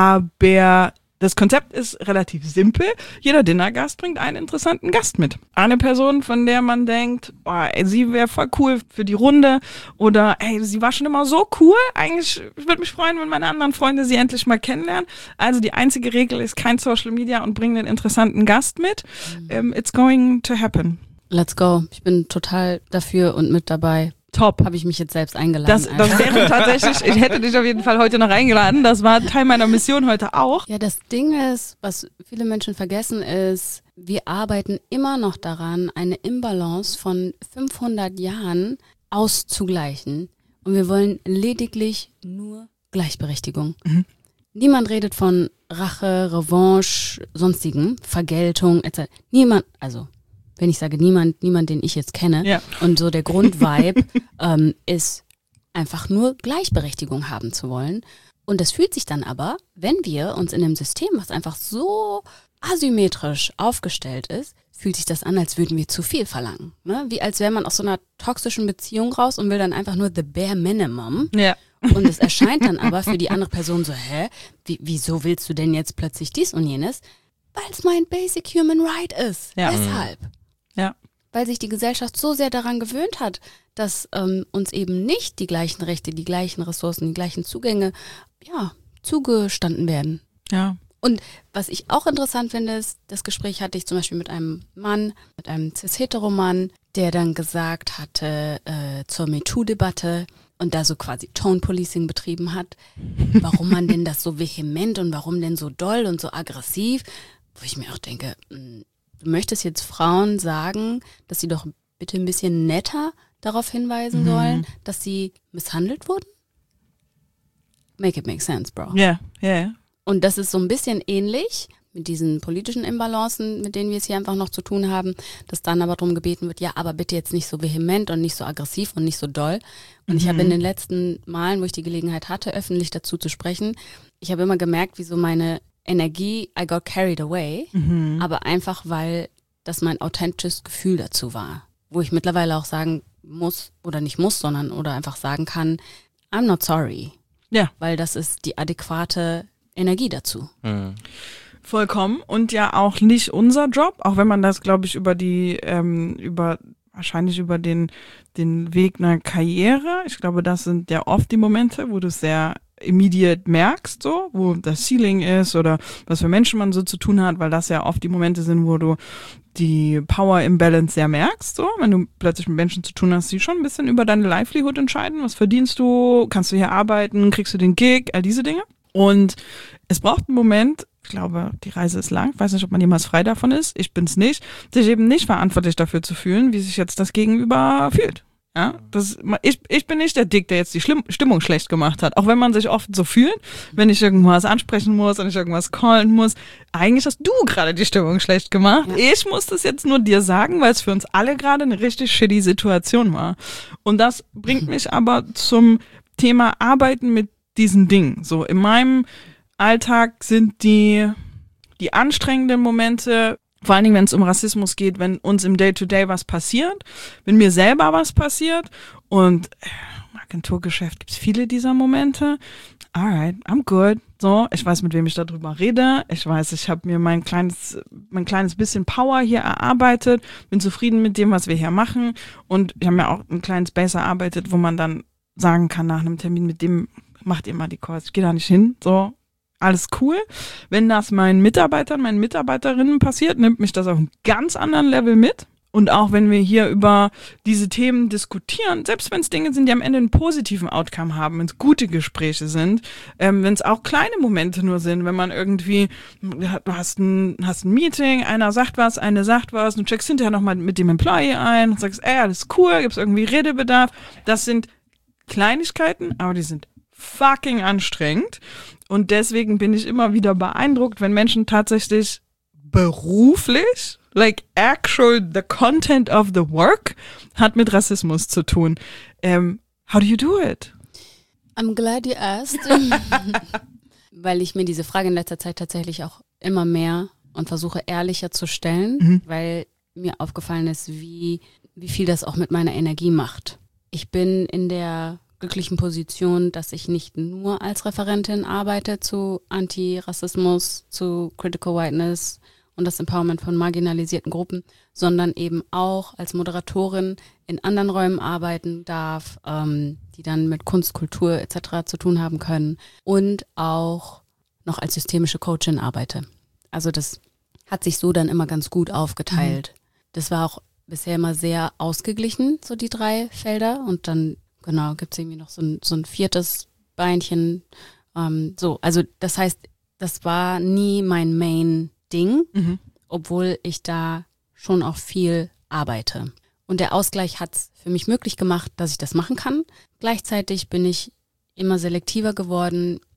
Aber das Konzept ist relativ simpel. Jeder Dinnergast bringt einen interessanten Gast mit. Eine Person, von der man denkt, oh, ey, sie wäre voll cool für die Runde oder ey, sie war schon immer so cool. Eigentlich würde mich freuen, wenn meine anderen Freunde sie endlich mal kennenlernen. Also die einzige Regel ist kein Social Media und bring einen interessanten Gast mit. Mhm. Um, it's going to happen. Let's go. Ich bin total dafür und mit dabei. Top. Habe ich mich jetzt selbst eingeladen. Das, das wäre tatsächlich, ich hätte dich auf jeden Fall heute noch eingeladen. Das war Teil meiner Mission heute auch. Ja, das Ding ist, was viele Menschen vergessen ist, wir arbeiten immer noch daran, eine Imbalance von fünfhundert Jahren auszugleichen. Und wir wollen lediglich nur Gleichberechtigung. Mhm. Niemand redet von Rache, Revanche, sonstigen, Vergeltung et cetera. Niemand, also wenn ich sage niemand, niemand, den ich jetzt kenne. Ja. Und so der Grundvibe ähm, ist einfach nur Gleichberechtigung haben zu wollen. Und das fühlt sich dann aber, wenn wir uns in einem System, was einfach so asymmetrisch aufgestellt ist, fühlt sich das an, als würden wir zu viel verlangen. Ne? Wie als wäre man aus so einer toxischen Beziehung raus und will dann einfach nur the bare minimum. Ja. Und es erscheint dann aber für die andere Person so, hä, wie, wieso willst du denn jetzt plötzlich dies und jenes? Weil es mein basic human right ist. Ja. Deshalb. Ja. Weil sich die Gesellschaft so sehr daran gewöhnt hat, dass ähm, uns eben nicht die gleichen Rechte, die gleichen Ressourcen, die gleichen Zugänge, ja, zugestanden werden. Ja. Und was ich auch interessant finde, ist, das Gespräch hatte ich zum Beispiel mit einem Mann, mit einem cis-hetero-Mann, der dann gesagt hatte äh, zur MeToo-Debatte und da so quasi Tone-Policing betrieben hat, warum man denn das so vehement und warum denn so doll und so aggressiv, wo ich mir auch denke, mh, du möchtest jetzt Frauen sagen, dass sie doch bitte ein bisschen netter darauf hinweisen Mhm. sollen, dass sie misshandelt wurden? Make it make sense, bro. Ja, ja, ja. Und das ist so ein bisschen ähnlich mit diesen politischen Imbalancen, mit denen wir es hier einfach noch zu tun haben, dass dann aber darum gebeten wird, ja, aber bitte jetzt nicht so vehement und nicht so aggressiv und nicht so doll. Und ich habe in den letzten Malen, wo ich die Gelegenheit hatte, öffentlich dazu zu sprechen, ich habe immer gemerkt, wie so meine Energie, I got carried away, Mhm. aber einfach, weil das mein authentisches Gefühl dazu war. Wo ich mittlerweile auch sagen muss, oder nicht muss, sondern oder einfach sagen kann, I'm not sorry. Ja. Weil das ist die adäquate Energie dazu. Mhm. Vollkommen. Und ja auch nicht unser Job, auch wenn man das, glaube ich, über die, ähm, über wahrscheinlich über den, den Weg einer Karriere, ich glaube, das sind ja oft die Momente, wo du es sehr immediate merkst, so, wo das Ceiling ist oder was für Menschen man so zu tun hat, weil das ja oft die Momente sind, wo du die Power Imbalance sehr merkst, so, wenn du plötzlich mit Menschen zu tun hast, die schon ein bisschen über deine Livelihood entscheiden, was verdienst du, kannst du hier arbeiten, kriegst du den Gig, all diese Dinge. Und es braucht einen Moment, ich glaube, die Reise ist lang, ich weiß nicht, ob man jemals frei davon ist, ich bin's nicht, sich eben nicht verantwortlich dafür zu fühlen, wie sich jetzt das Gegenüber fühlt. Ja, das, ich, ich bin nicht der Dick, der jetzt die Schlimm, Stimmung schlecht gemacht hat, auch wenn man sich oft so fühlt, wenn ich irgendwas ansprechen muss, wenn ich irgendwas callen muss. Eigentlich hast du gerade die Stimmung schlecht gemacht. Ja. Ich muss das jetzt nur dir sagen, weil es für uns alle gerade eine richtig shitty Situation war. Und das bringt mich aber zum Thema Arbeiten mit diesen Dingen. So, in meinem Alltag sind die, die anstrengenden Momente, vor allen Dingen, wenn es um Rassismus geht, wenn uns im Day-to-Day was passiert, wenn mir selber was passiert und äh, im Agenturgeschäft gibt es viele dieser Momente. Alright, I'm good. So, ich weiß, mit wem ich darüber rede. Ich weiß, ich habe mir mein kleines, mein kleines bisschen Power hier erarbeitet, bin zufrieden mit dem, was wir hier machen und ich habe mir auch ein kleines Space erarbeitet, wo man dann sagen kann nach einem Termin, mit dem macht ihr mal die Calls. Ich gehe da nicht hin. So, alles cool. Wenn das meinen Mitarbeitern, meinen Mitarbeiterinnen passiert, nimmt mich das auf einen ganz anderen Level mit. Und auch wenn wir hier über diese Themen diskutieren, selbst wenn es Dinge sind, die am Ende einen positiven Outcome haben, wenn es gute Gespräche sind, ähm, wenn es auch kleine Momente nur sind, wenn man irgendwie, du hast ein, hast ein Meeting, einer sagt was, eine sagt was, du checkst hinterher nochmal mit dem Employee ein und sagst, ey, alles cool, gibt's irgendwie Redebedarf. Das sind Kleinigkeiten, aber die sind fucking anstrengend. Und deswegen bin ich immer wieder beeindruckt, wenn Menschen tatsächlich beruflich, like actual the content of the work, hat mit Rassismus zu tun. Um, how do you do it? I'm glad you asked. Weil ich mir diese Frage in letzter Zeit tatsächlich auch immer mehr und versuche ehrlicher zu stellen, mhm. weil mir aufgefallen ist, wie, wie viel das auch mit meiner Energie macht. Ich bin in der glücklichen Position, dass ich nicht nur als Referentin arbeite zu Antirassismus, zu Critical Whiteness und das Empowerment von marginalisierten Gruppen, sondern eben auch als Moderatorin in anderen Räumen arbeiten darf, ähm, die dann mit Kunst, Kultur et cetera zu tun haben können und auch noch als systemische Coachin arbeite. Also das hat sich so dann immer ganz gut aufgeteilt. Mhm. Das war auch bisher immer sehr ausgeglichen, so die drei Felder, und dann genau, gibt es irgendwie noch so ein, so ein viertes Beinchen. Ähm, so, also das heißt, das war nie mein Main-Ding, mhm. obwohl ich da schon auch viel arbeite. Und der Ausgleich hat es für mich möglich gemacht, dass ich das machen kann. Gleichzeitig bin ich immer selektiver geworden,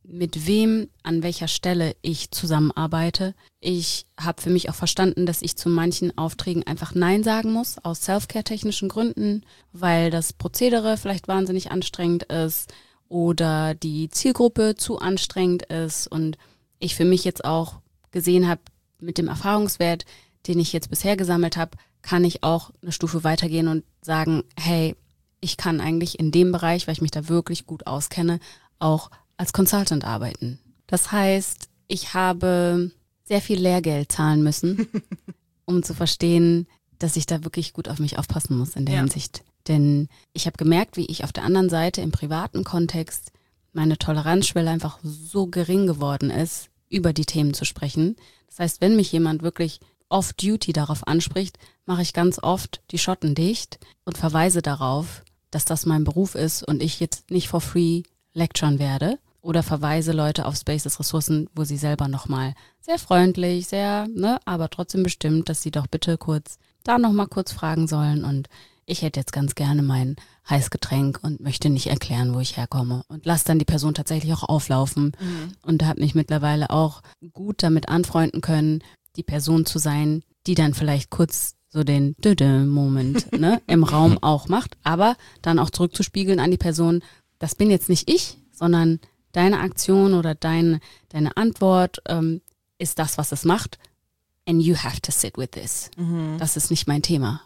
mit wem, an welcher Stelle ich zusammenarbeite. Ich habe für mich auch verstanden, dass ich zu manchen Aufträgen einfach Nein sagen muss, aus Self-Care-technischen Gründen, weil das Prozedere vielleicht wahnsinnig anstrengend ist oder die Zielgruppe zu anstrengend ist und ich für mich jetzt auch gesehen habe, mit dem Erfahrungswert, den ich jetzt bisher gesammelt habe, kann ich auch eine Stufe weitergehen und sagen, hey, ich kann eigentlich in dem Bereich, weil ich mich da wirklich gut auskenne, auch als Consultant arbeiten. Das heißt, ich habe sehr viel Lehrgeld zahlen müssen, um zu verstehen, dass ich da wirklich gut auf mich aufpassen muss in der ja. Hinsicht. Denn ich habe gemerkt, wie ich auf der anderen Seite im privaten Kontext meine Toleranzschwelle einfach so gering geworden ist, über die Themen zu sprechen. Das heißt, wenn mich jemand wirklich off-duty darauf anspricht, mache ich ganz oft die Schotten dicht und verweise darauf, dass das mein Beruf ist und ich jetzt nicht for free lecturen werde. Oder verweise Leute auf Spaces Ressourcen, wo sie selber nochmal sehr freundlich, sehr, ne, aber trotzdem bestimmt, dass sie doch bitte kurz da nochmal kurz fragen sollen. Und ich hätte jetzt ganz gerne mein Heißgetränk und möchte nicht erklären, wo ich herkomme. Und lass dann die Person tatsächlich auch auflaufen. Mhm. Und habe mich mittlerweile auch gut damit anfreunden können, die Person zu sein, die dann vielleicht kurz so den Döde-Moment ne, im Raum auch macht. Aber dann auch zurückzuspiegeln an die Person, das bin jetzt nicht ich, sondern deine Aktion oder dein, deine Antwort ähm, ist das, was es macht. And you have to sit with this. Mhm. Das ist nicht mein Thema.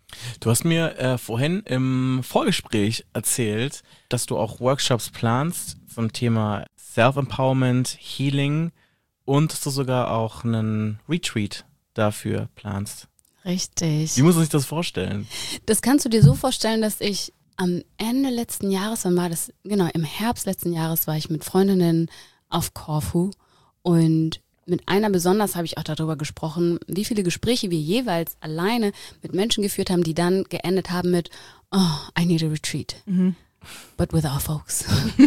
Du hast mir äh, vorhin im Vorgespräch erzählt, dass du auch Workshops planst zum Thema Self-Empowerment, Healing und dass du sogar auch einen Retreat dafür planst. Richtig. Wie muss man sich das vorstellen? Das kannst du dir so vorstellen, dass ich am Ende letzten Jahres, wann war das? Genau, im Herbst letzten Jahres war ich mit Freundinnen auf Korfu und mit einer besonders habe ich auch darüber gesprochen, wie viele Gespräche wir jeweils alleine mit Menschen geführt haben, die dann geendet haben mit oh, I need a retreat, mhm. but with our folks.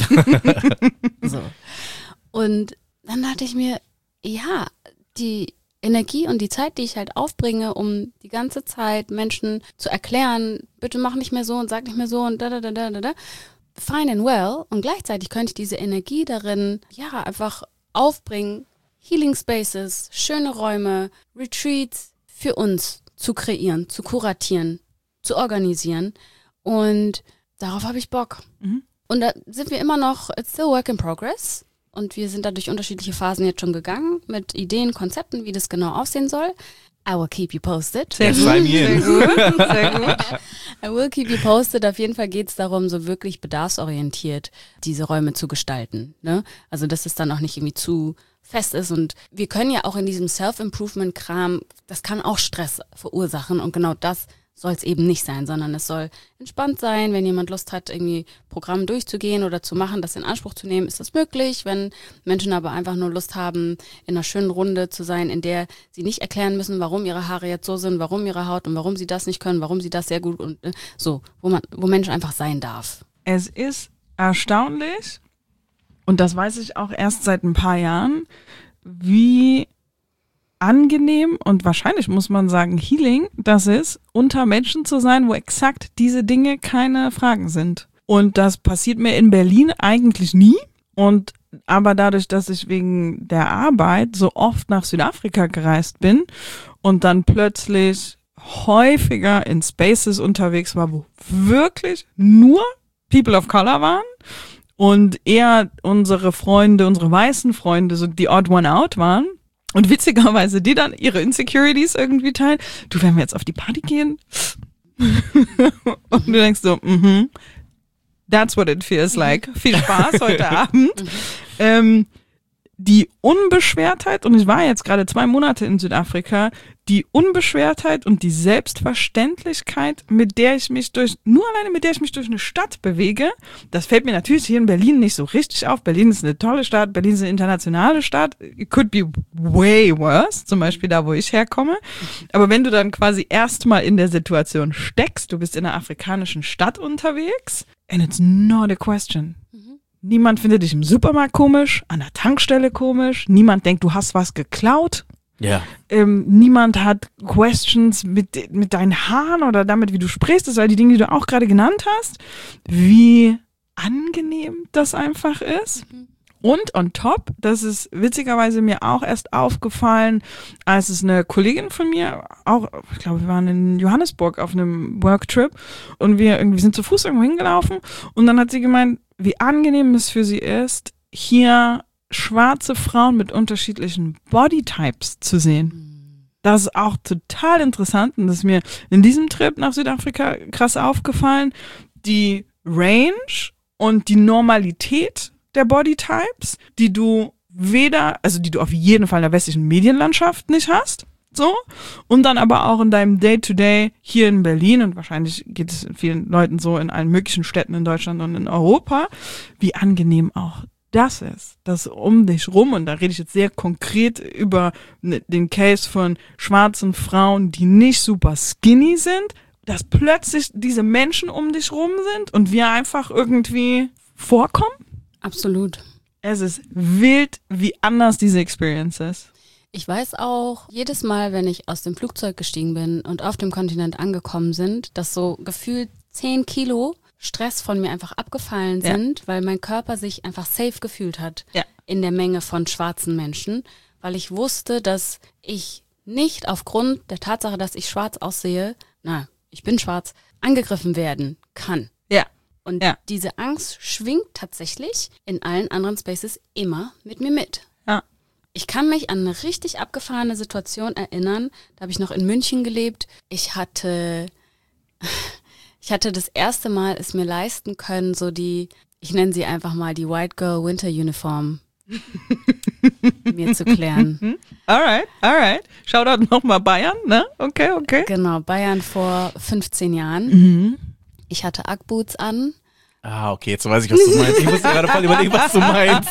So. Und dann dachte ich mir, ja, die Energie und die Zeit, die ich halt aufbringe, um die ganze Zeit Menschen zu erklären, bitte mach nicht mehr so und sag nicht mehr so und da, da, da, da, da, fine and well. Und gleichzeitig könnte ich diese Energie darin, ja, einfach aufbringen, Healing Spaces, schöne Räume, Retreats für uns zu kreieren, zu kuratieren, zu organisieren. Und darauf habe ich Bock. Mhm. Und da sind wir immer noch, it's still work in progress. Und wir sind da durch unterschiedliche Phasen jetzt schon gegangen mit Ideen, Konzepten, wie das genau aussehen soll. I will keep you posted. Sehr gut. Sehr gut. Sehr gut. I will keep you posted. Auf jeden Fall geht es darum, so wirklich bedarfsorientiert diese Räume zu gestalten. Ne? Also dass es dann auch nicht irgendwie zu fest ist. Und wir können ja auch in diesem Self-Improvement-Kram, das kann auch Stress verursachen. Und genau das soll es eben nicht sein, sondern es soll entspannt sein. Wenn jemand Lust hat, irgendwie Programm durchzugehen oder zu machen, das in Anspruch zu nehmen, ist das möglich. Wenn Menschen aber einfach nur Lust haben, in einer schönen Runde zu sein, in der sie nicht erklären müssen, warum ihre Haare jetzt so sind, warum ihre Haut und warum sie das nicht können, warum sie das sehr gut und äh, so, wo man, wo Menschen einfach sein darf. Es ist erstaunlich, und das weiß ich auch erst seit ein paar Jahren, wie angenehm und wahrscheinlich muss man sagen Healing, das ist, unter Menschen zu sein, wo exakt diese Dinge keine Fragen sind. Und das passiert mir in Berlin eigentlich nie. Und aber dadurch, dass ich wegen der Arbeit so oft nach Südafrika gereist bin und dann plötzlich häufiger in Spaces unterwegs war, wo wirklich nur People of Color waren und eher unsere Freunde, unsere weißen Freunde, so die Odd One Out waren, und witzigerweise die dann ihre Insecurities irgendwie teilen. Du, wenn wir jetzt auf die Party gehen? Und du denkst so, mhm, that's what it feels like. Viel Spaß heute Abend. ähm, die Unbeschwertheit, und ich war jetzt gerade zwei Monate in Südafrika, die Unbeschwertheit und die Selbstverständlichkeit, mit der ich mich durch, nur alleine mit der ich mich durch eine Stadt bewege, das fällt mir natürlich hier in Berlin nicht so richtig auf. Berlin ist eine tolle Stadt, Berlin ist eine internationale Stadt. It could be way worse, zum Beispiel da, wo ich herkomme. Aber wenn du dann quasi erstmal in der Situation steckst, du bist in einer afrikanischen Stadt unterwegs, and it's not a question. Mhm. Niemand findet dich im Supermarkt komisch, an der Tankstelle komisch, niemand denkt, du hast was geklaut. Ja. Ähm, niemand hat Questions mit, mit deinen Haaren oder damit, wie du sprichst, das sind all die Dinge, die du auch gerade genannt hast. Wie angenehm das einfach ist. Und on top, das ist witzigerweise mir auch erst aufgefallen, als es eine Kollegin von mir, auch, ich glaube, wir waren in Johannesburg auf einem Worktrip und wir irgendwie sind zu Fuß irgendwo hingelaufen und dann hat sie gemeint, wie angenehm es für sie ist, hier schwarze Frauen mit unterschiedlichen Bodytypes zu sehen. Das ist auch total interessant und das ist mir in diesem Trip nach Südafrika krass aufgefallen. Die Range und die Normalität der Bodytypes, die du weder, also die du auf jeden Fall in der westlichen Medienlandschaft nicht hast, so, und dann aber auch in deinem Day-to-Day hier in Berlin und wahrscheinlich geht es vielen Leuten so in allen möglichen Städten in Deutschland und in Europa, wie angenehm auch das ist, dass um dich rum, und da rede ich jetzt sehr konkret über den Case von schwarzen Frauen, die nicht super skinny sind, dass plötzlich diese Menschen um dich rum sind und wir einfach irgendwie vorkommen. Absolut. Es ist wild, wie anders diese Experience ist. Ich weiß auch, jedes Mal, wenn ich aus dem Flugzeug gestiegen bin und auf dem Kontinent angekommen sind, dass so gefühlt zehn Kilo Stress von mir einfach abgefallen sind, ja. weil mein Körper sich einfach safe gefühlt hat ja. in der Menge von schwarzen Menschen, weil ich wusste, dass ich nicht aufgrund der Tatsache, dass ich schwarz aussehe, na, ich bin schwarz, angegriffen werden kann. Ja. Und ja. diese Angst schwingt tatsächlich in allen anderen Spaces immer mit mir mit. Ja. Ich kann mich an eine richtig abgefahrene Situation erinnern. Da habe ich noch in München gelebt. Ich hatte, ich hatte das erste Mal es mir leisten können, so die, ich nenne sie einfach mal die White Girl Winter Uniform mir zu klären. Alright, alright. Shoutout nochmal Bayern, ne? Okay, okay. Genau, Bayern vor fünfzehn Jahren. Mhm. Ich hatte Ugg-Boots an. Ah, okay, jetzt weiß ich, was du meinst. Ich musste gerade voll überlegen, was du meinst.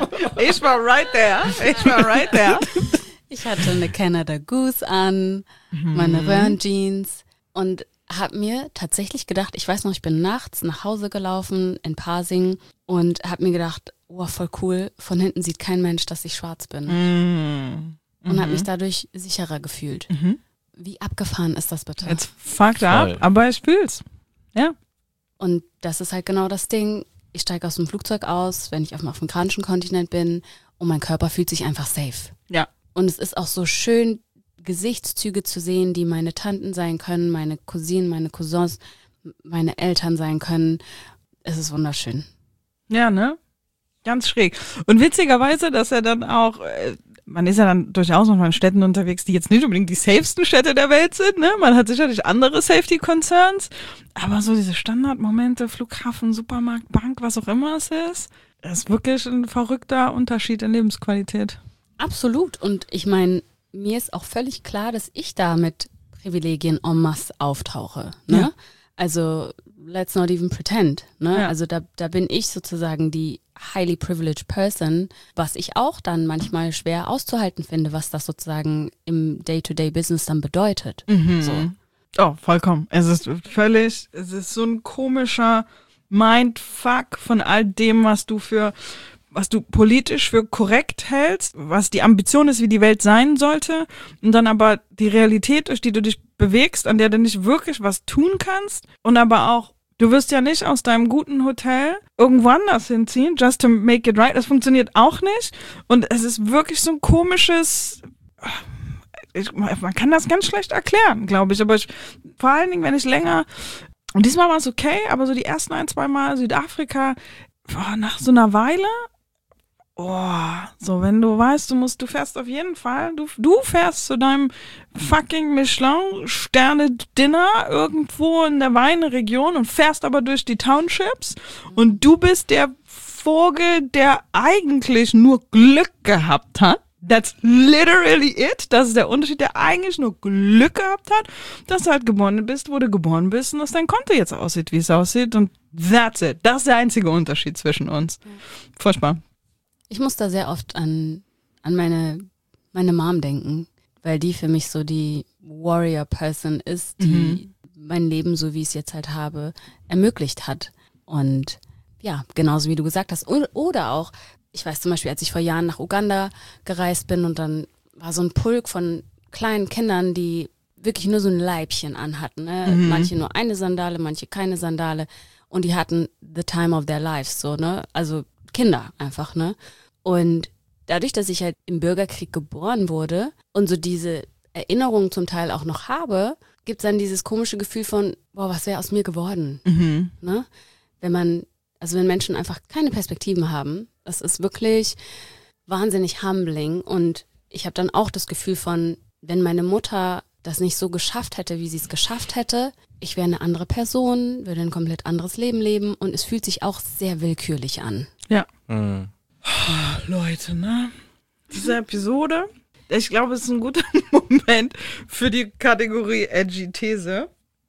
Ich war right there. Ich war right there. Ich hatte eine Canada Goose an, mhm. meine Röhrenjeans und habe mir tatsächlich gedacht, ich weiß noch, ich bin nachts nach Hause gelaufen in Pasing und habe mir gedacht, oh, voll cool, von hinten sieht kein Mensch, dass ich schwarz bin. Mhm. Und mhm. habe mich dadurch sicherer gefühlt. Mhm. Wie abgefahren ist das bitte? Jetzt fucked up, aber ich fühl's. Ja. Und das ist halt genau das Ding. Ich steige aus dem Flugzeug aus, wenn ich auf dem afrikanischen Kontinent bin und mein Körper fühlt sich einfach safe. Ja. Und es ist auch so schön, Gesichtszüge zu sehen, die meine Tanten sein können, meine Cousinen, meine Cousins, meine Eltern sein können. Es ist wunderschön. Ja, ne? Ganz schräg. Und witzigerweise, dass er dann auch, äh, man ist ja dann durchaus noch mal in Städten unterwegs, die jetzt nicht unbedingt die safesten Städte der Welt sind, ne? Man hat sicherlich andere Safety-Concerns, aber so diese Standardmomente, Flughafen, Supermarkt, Bank, was auch immer es ist, ist wirklich ein verrückter Unterschied in Lebensqualität. Absolut. Und ich meine, mir ist auch völlig klar, dass ich da mit Privilegien en masse auftauche, ne? Ja. Also, let's not even pretend, ne? Ja. Also da, da bin ich sozusagen die highly privileged person, was ich auch dann manchmal schwer auszuhalten finde, was das sozusagen im Day-to-Day-Business dann bedeutet. Mhm. So. Oh, vollkommen. Es ist völlig, es ist so ein komischer Mindfuck von all dem, was du für, was du politisch für korrekt hältst, was die Ambition ist, wie die Welt sein sollte, und dann aber die Realität, durch die du dich bewegst, an der du nicht wirklich was tun kannst, und aber auch, du wirst ja nicht aus deinem guten Hotel irgendwo anders hinziehen, just to make it right. Das funktioniert auch nicht. Und es ist wirklich so ein komisches, ich, man kann das ganz schlecht erklären, glaube ich. Aber ich, vor allen Dingen, wenn ich länger, und diesmal war es okay, aber so die ersten ein, zwei Mal Südafrika, boah, nach so einer Weile, oh, so wenn du weißt, du musst, du fährst auf jeden Fall, du, du fährst zu deinem fucking Michelin-Sterne-Dinner irgendwo in der Weinregion und fährst aber durch die Townships und du bist der Vogel, der eigentlich nur Glück gehabt hat. That's literally it. Das ist der Unterschied, der eigentlich nur Glück gehabt hat, dass du halt geboren bist, wo du geboren bist und dass dein Konto jetzt aussieht, wie es aussieht, und that's it. Das ist der einzige Unterschied zwischen uns. Furchtbar. Ich muss da sehr oft an, an meine, meine Mom denken, weil die für mich so die Warrior-Person ist, die mhm. mein Leben, so wie ich es jetzt halt habe, ermöglicht hat. Und ja, genauso wie du gesagt hast. Oder auch, ich weiß zum Beispiel, als ich vor Jahren nach Uganda gereist bin und dann war so ein Pulk von kleinen Kindern, die wirklich nur so ein Leibchen anhatten. Ne? Mhm. Manche nur eine Sandale, manche keine Sandale. Und die hatten the time of their lives, so, ne? Also Kinder einfach, ne? Und dadurch, dass ich halt im Bürgerkrieg geboren wurde und so diese Erinnerungen zum Teil auch noch habe, gibt es dann dieses komische Gefühl von, boah, was wäre aus mir geworden? Mhm. Ne? Wenn man, also wenn Menschen einfach keine Perspektiven haben, das ist wirklich wahnsinnig humbling. Und ich habe dann auch das Gefühl von, wenn meine Mutter das nicht so geschafft hätte, wie sie es geschafft hätte, ich wäre eine andere Person, würde ein komplett anderes Leben leben und es fühlt sich auch sehr willkürlich an. Ja. Mhm. Leute, ne? Diese Episode, ich glaube, es ist ein guter Moment für die Kategorie Edgy These.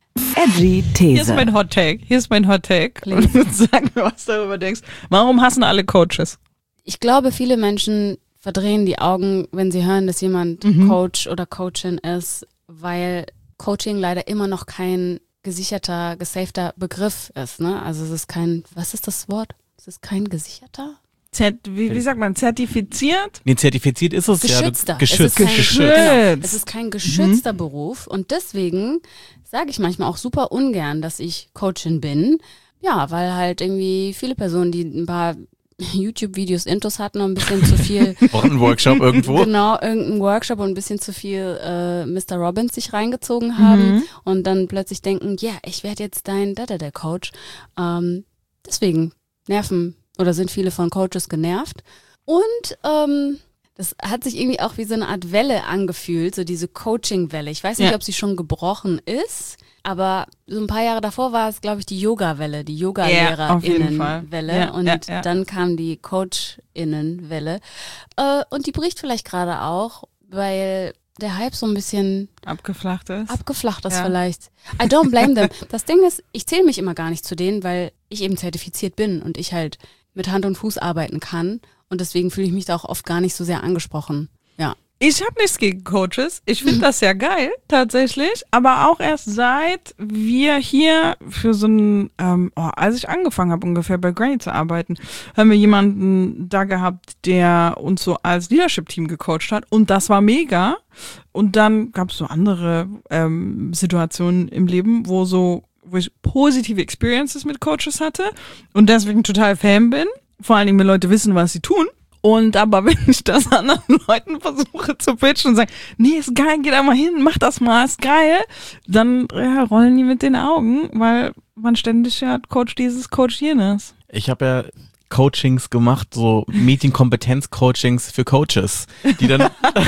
Edgy Hier ist These. mein Hot Take. Hier ist mein Hot Take. Please. Und sag mir, was du darüber denkst. Warum hassen alle Coaches? Ich glaube, viele Menschen verdrehen die Augen, wenn sie hören, dass jemand Mhm. Coach oder Coachin ist, weil Coaching leider immer noch kein gesicherter, gesafter Begriff ist. Ne? Also es ist kein, was ist das Wort? Es ist kein gesicherter? Zert, wie, wie sagt man, zertifiziert? Nee, zertifiziert ist es Geschützter. ja. Geschützt. Es ist kein, Geschützt. Genau, es ist kein geschützter Beruf und deswegen sage ich manchmal auch super ungern, dass ich Coachin bin. Ja, weil halt irgendwie viele Personen, die ein paar YouTube-Videos intus hatten und ein bisschen zu viel Auch ein Workshop irgendwo. genau, irgendein Workshop und ein bisschen zu viel äh, Mister Robbins sich reingezogen haben Mhm. und dann plötzlich denken, ja, ich werde jetzt dein Da-Da-Da-Coach. Ähm, deswegen nerven oder sind viele von Coaches genervt. Und ähm, das hat sich irgendwie auch wie so eine Art Welle angefühlt, so diese Coaching-Welle. Ich weiß nicht, Ja. ob sie schon gebrochen ist, aber so ein paar Jahre davor war es, glaube ich, die Yoga-Welle, die Ja, auf jeden Fall. Yoga-LehrerInnen-Welle Ja, und ja, ja. dann kam die Coach-Innen-Welle. Äh, und die bricht vielleicht gerade auch, weil der Hype so ein bisschen Abgeflacht ist. abgeflacht ist Ja. vielleicht. I don't blame them. Das Ding ist, ich zähle mich immer gar nicht zu denen, weil ich eben zertifiziert bin und ich halt mit Hand und Fuß arbeiten kann. Und deswegen fühle ich mich da auch oft gar nicht so sehr angesprochen. Ja. Ich habe nichts gegen Coaches. Ich finde das ja geil, tatsächlich. Aber auch erst seit wir hier für so ein, ähm, oh, als ich angefangen habe, ungefähr bei Granny zu arbeiten, haben wir jemanden da gehabt, der uns so als Leadership-Team gecoacht hat. Und das war mega. Und dann gab es so andere ähm, Situationen im Leben, wo so, wo ich positive Experiences mit Coaches hatte und deswegen total Fan bin. Vor allen Dingen, wenn Leute wissen, was sie tun. Und aber wenn ich das anderen Leuten versuche zu pitchen und sage, nee, ist geil, geh da mal hin, mach das mal, ist geil, dann ja, rollen die mit den Augen, weil man ständig ja Coach dieses, Coach jenes. Ich habe ja Coachings gemacht, so Meeting-Kompetenz-Coachings für Coaches, die dann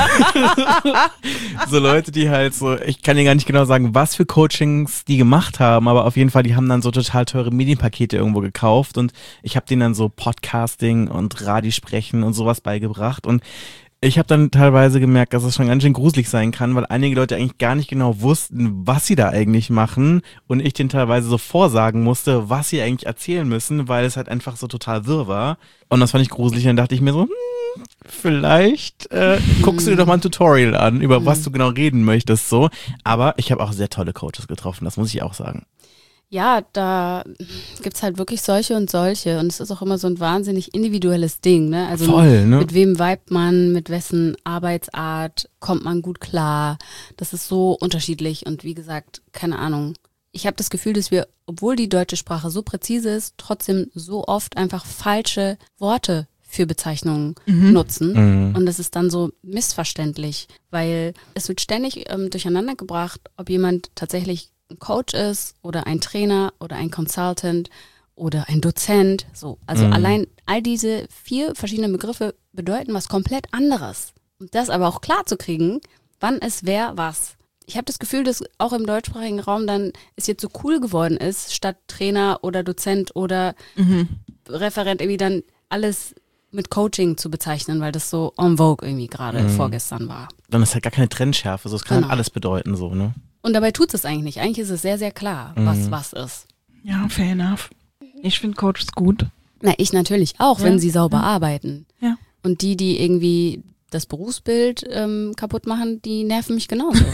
so Leute, die halt so, ich kann dir gar nicht genau sagen, was für Coachings die gemacht haben, aber auf jeden Fall, die haben dann so total teure Medienpakete irgendwo gekauft und ich habe denen dann so Podcasting und Radiosprechen und sowas beigebracht und ich habe dann teilweise gemerkt, dass es schon ganz schön gruselig sein kann, weil einige Leute eigentlich gar nicht genau wussten, was sie da eigentlich machen und ich denen teilweise so vorsagen musste, was sie eigentlich erzählen müssen, weil es halt einfach so total wirr war. Und das fand ich gruselig und dann dachte ich mir so, hm, vielleicht äh, guckst du dir doch mal ein Tutorial an, über was du genau reden möchtest so. Aber ich habe auch sehr tolle Coaches getroffen, das muss ich auch sagen. Ja, da gibt's halt wirklich solche und solche und es ist auch immer so ein wahnsinnig individuelles Ding, ne? Also Voll, ne? mit wem vibet man, mit wessen Arbeitsart kommt man gut klar. Das ist so unterschiedlich und wie gesagt, keine Ahnung. Ich habe das Gefühl, dass wir, obwohl die deutsche Sprache so präzise ist, trotzdem so oft einfach falsche Worte für Bezeichnungen nutzen. Mhm. Und das ist dann so missverständlich, weil es wird ständig ähm, durcheinander gebracht, ob jemand tatsächlich ein Coach ist oder ein Trainer oder ein Consultant oder ein Dozent. So, also Mhm. allein all diese vier verschiedenen Begriffe bedeuten was komplett anderes. Und das aber auch klar zu kriegen, wann ist wer was. Ich habe das Gefühl, dass auch im deutschsprachigen Raum dann es jetzt so cool geworden ist, statt Trainer oder Dozent oder Referent irgendwie dann alles mit Coaching zu bezeichnen, weil das so en vogue irgendwie gerade vorgestern war. Dann ist halt gar keine Trennschärfe, so es kann Genau. halt alles bedeuten so, ne? Und dabei tut es eigentlich nicht. Eigentlich ist es sehr, sehr klar, was was ist. Ja, fair enough. Ich finde Coaches gut. Na, ich natürlich auch, Ja. wenn sie sauber arbeiten. Ja. Und die, die irgendwie das Berufsbild ähm, kaputt machen, die nerven mich genauso.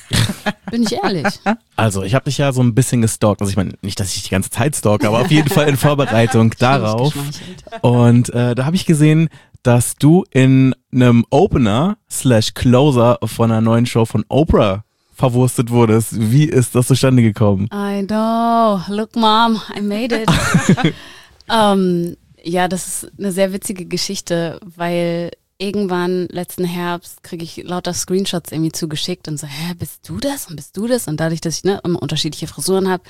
Bin ich ehrlich. Also, ich habe dich ja so ein bisschen gestalkt. Also ich meine, nicht, dass ich die ganze Zeit stalke, aber auf jeden Fall in Vorbereitung darauf. Geschmeichelt. Und äh, da habe ich gesehen, dass du in einem Opener slash Closer von einer neuen Show von Oprah verwurstet wurdest. Wie ist das zustande gekommen? I know. Look, Mom, I made it. ähm, Ja, das ist eine sehr witzige Geschichte, weil irgendwann letzten Herbst kriege ich lauter Screenshots irgendwie zugeschickt und so, hä, bist du das und bist du das? Und dadurch, dass ich ne, immer unterschiedliche Frisuren habe,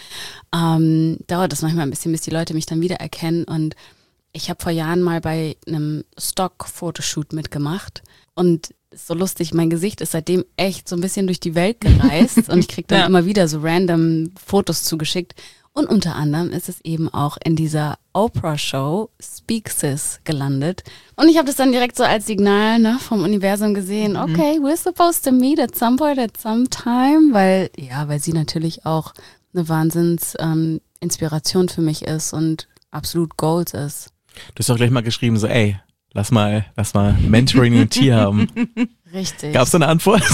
ähm, dauert das manchmal ein bisschen, bis die Leute mich dann wiedererkennen. Und ich habe vor Jahren mal bei einem Stock-Fotoshoot mitgemacht und ist so lustig, mein Gesicht ist seitdem echt so ein bisschen durch die Welt gereist und ich kriege dann ja. immer wieder so random Fotos zugeschickt. Und unter anderem ist es eben auch in dieser Oprah-Show Speak Sis gelandet. Und ich habe das dann direkt so als Signal ne, vom Universum gesehen, okay, we're supposed to meet at some point, at some time, weil, ja, weil sie natürlich auch eine Wahnsinns-Inspiration ähm, für mich ist und absolut Goals ist. Du hast doch gleich mal geschrieben, so ey, lass mal, lass mal Mentoring und Tier haben. Richtig. Gab's da eine Antwort?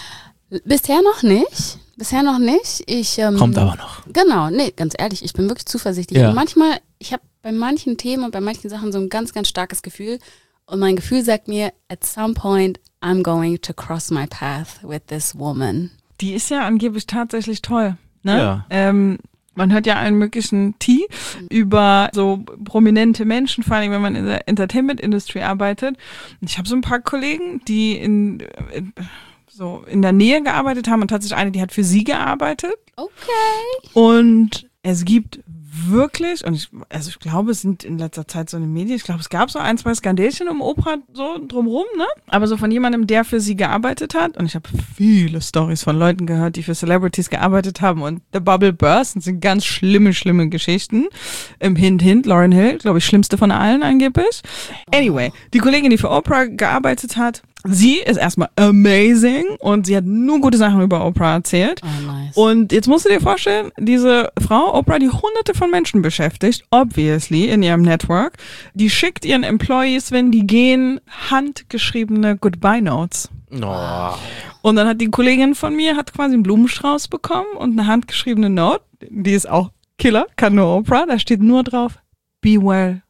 Bisher noch nicht. Bisher noch nicht. Ich, ähm, Kommt aber noch. Genau, nee, ganz ehrlich, ich bin wirklich zuversichtlich. Ja. Und manchmal, ich habe bei manchen Themen und bei manchen Sachen so ein ganz, ganz starkes Gefühl. Und mein Gefühl sagt mir, at some point I'm going to cross my path with this woman. Die ist ja angeblich tatsächlich toll. Ne? Ja. Ähm, man hört ja allen möglichen Tee über so prominente Menschen, vor allem wenn man in der Entertainment-Industrie arbeitet. Und ich habe so ein paar Kollegen, die in, in so in der Nähe gearbeitet haben und tatsächlich eine, die hat für sie gearbeitet. Okay. Und es gibt wirklich, und ich, also ich glaube, es sind in letzter Zeit so eine Medien, ich glaube, es gab so ein, zwei Skandälchen um Oprah so drumrum, ne? Aber so von jemandem, der für sie gearbeitet hat, und ich habe viele Storys von Leuten gehört, die für Celebrities gearbeitet haben und The Bubble Burst, das sind ganz schlimme, schlimme Geschichten. Im Hint, Hint, Lauryn Hill, glaube ich, schlimmste von allen angeblich. Anyway, die Kollegin, die für Oprah gearbeitet hat, sie ist erstmal amazing und sie hat nur gute Sachen über Oprah erzählt. Oh, nice. Und jetzt musst du dir vorstellen, diese Frau, Oprah, die hunderte von Menschen beschäftigt, obviously, in ihrem Network, die schickt ihren Employees, wenn die gehen, handgeschriebene Goodbye-Notes. Oh. Und dann hat die Kollegin von mir, hat quasi einen Blumenstrauß bekommen und eine handgeschriebene Note, die ist auch Killer, kann nur Oprah, da steht nur drauf, be well.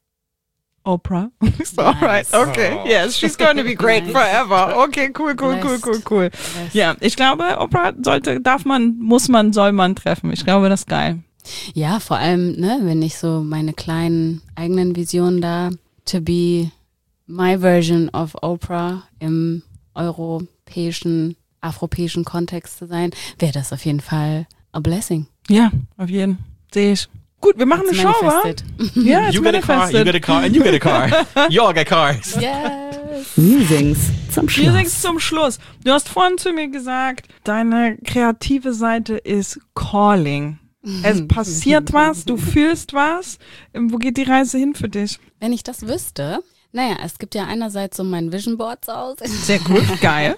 Oprah. So, alright, okay. Yes, she's going to be great nice. Forever. Okay, cool, cool, cool, cool, cool. Ja, ich glaube, Oprah sollte, darf man, muss man, soll man treffen. Ich glaube, das ist geil. Ja, vor allem, ne, wenn ich so meine kleinen eigenen Visionen da, to be my version of Oprah im europäischen, afropäischen Kontext zu sein, wäre das auf jeden Fall a blessing. Ja, auf jeden. Sehe ich. Gut, wir machen it's eine Show, wa? Ja, you get a car, you get a car, and you get a car. You all get cars. Yes. Musings zum Schluss. Musings zum Schluss. Du hast vorhin zu mir gesagt, deine kreative Seite ist Calling. Es passiert was, du fühlst was. Wo geht die Reise hin für dich? Wenn ich das wüsste, naja, es gibt ja einerseits so mein Vision Board zu Hause. Sehr gut, geil.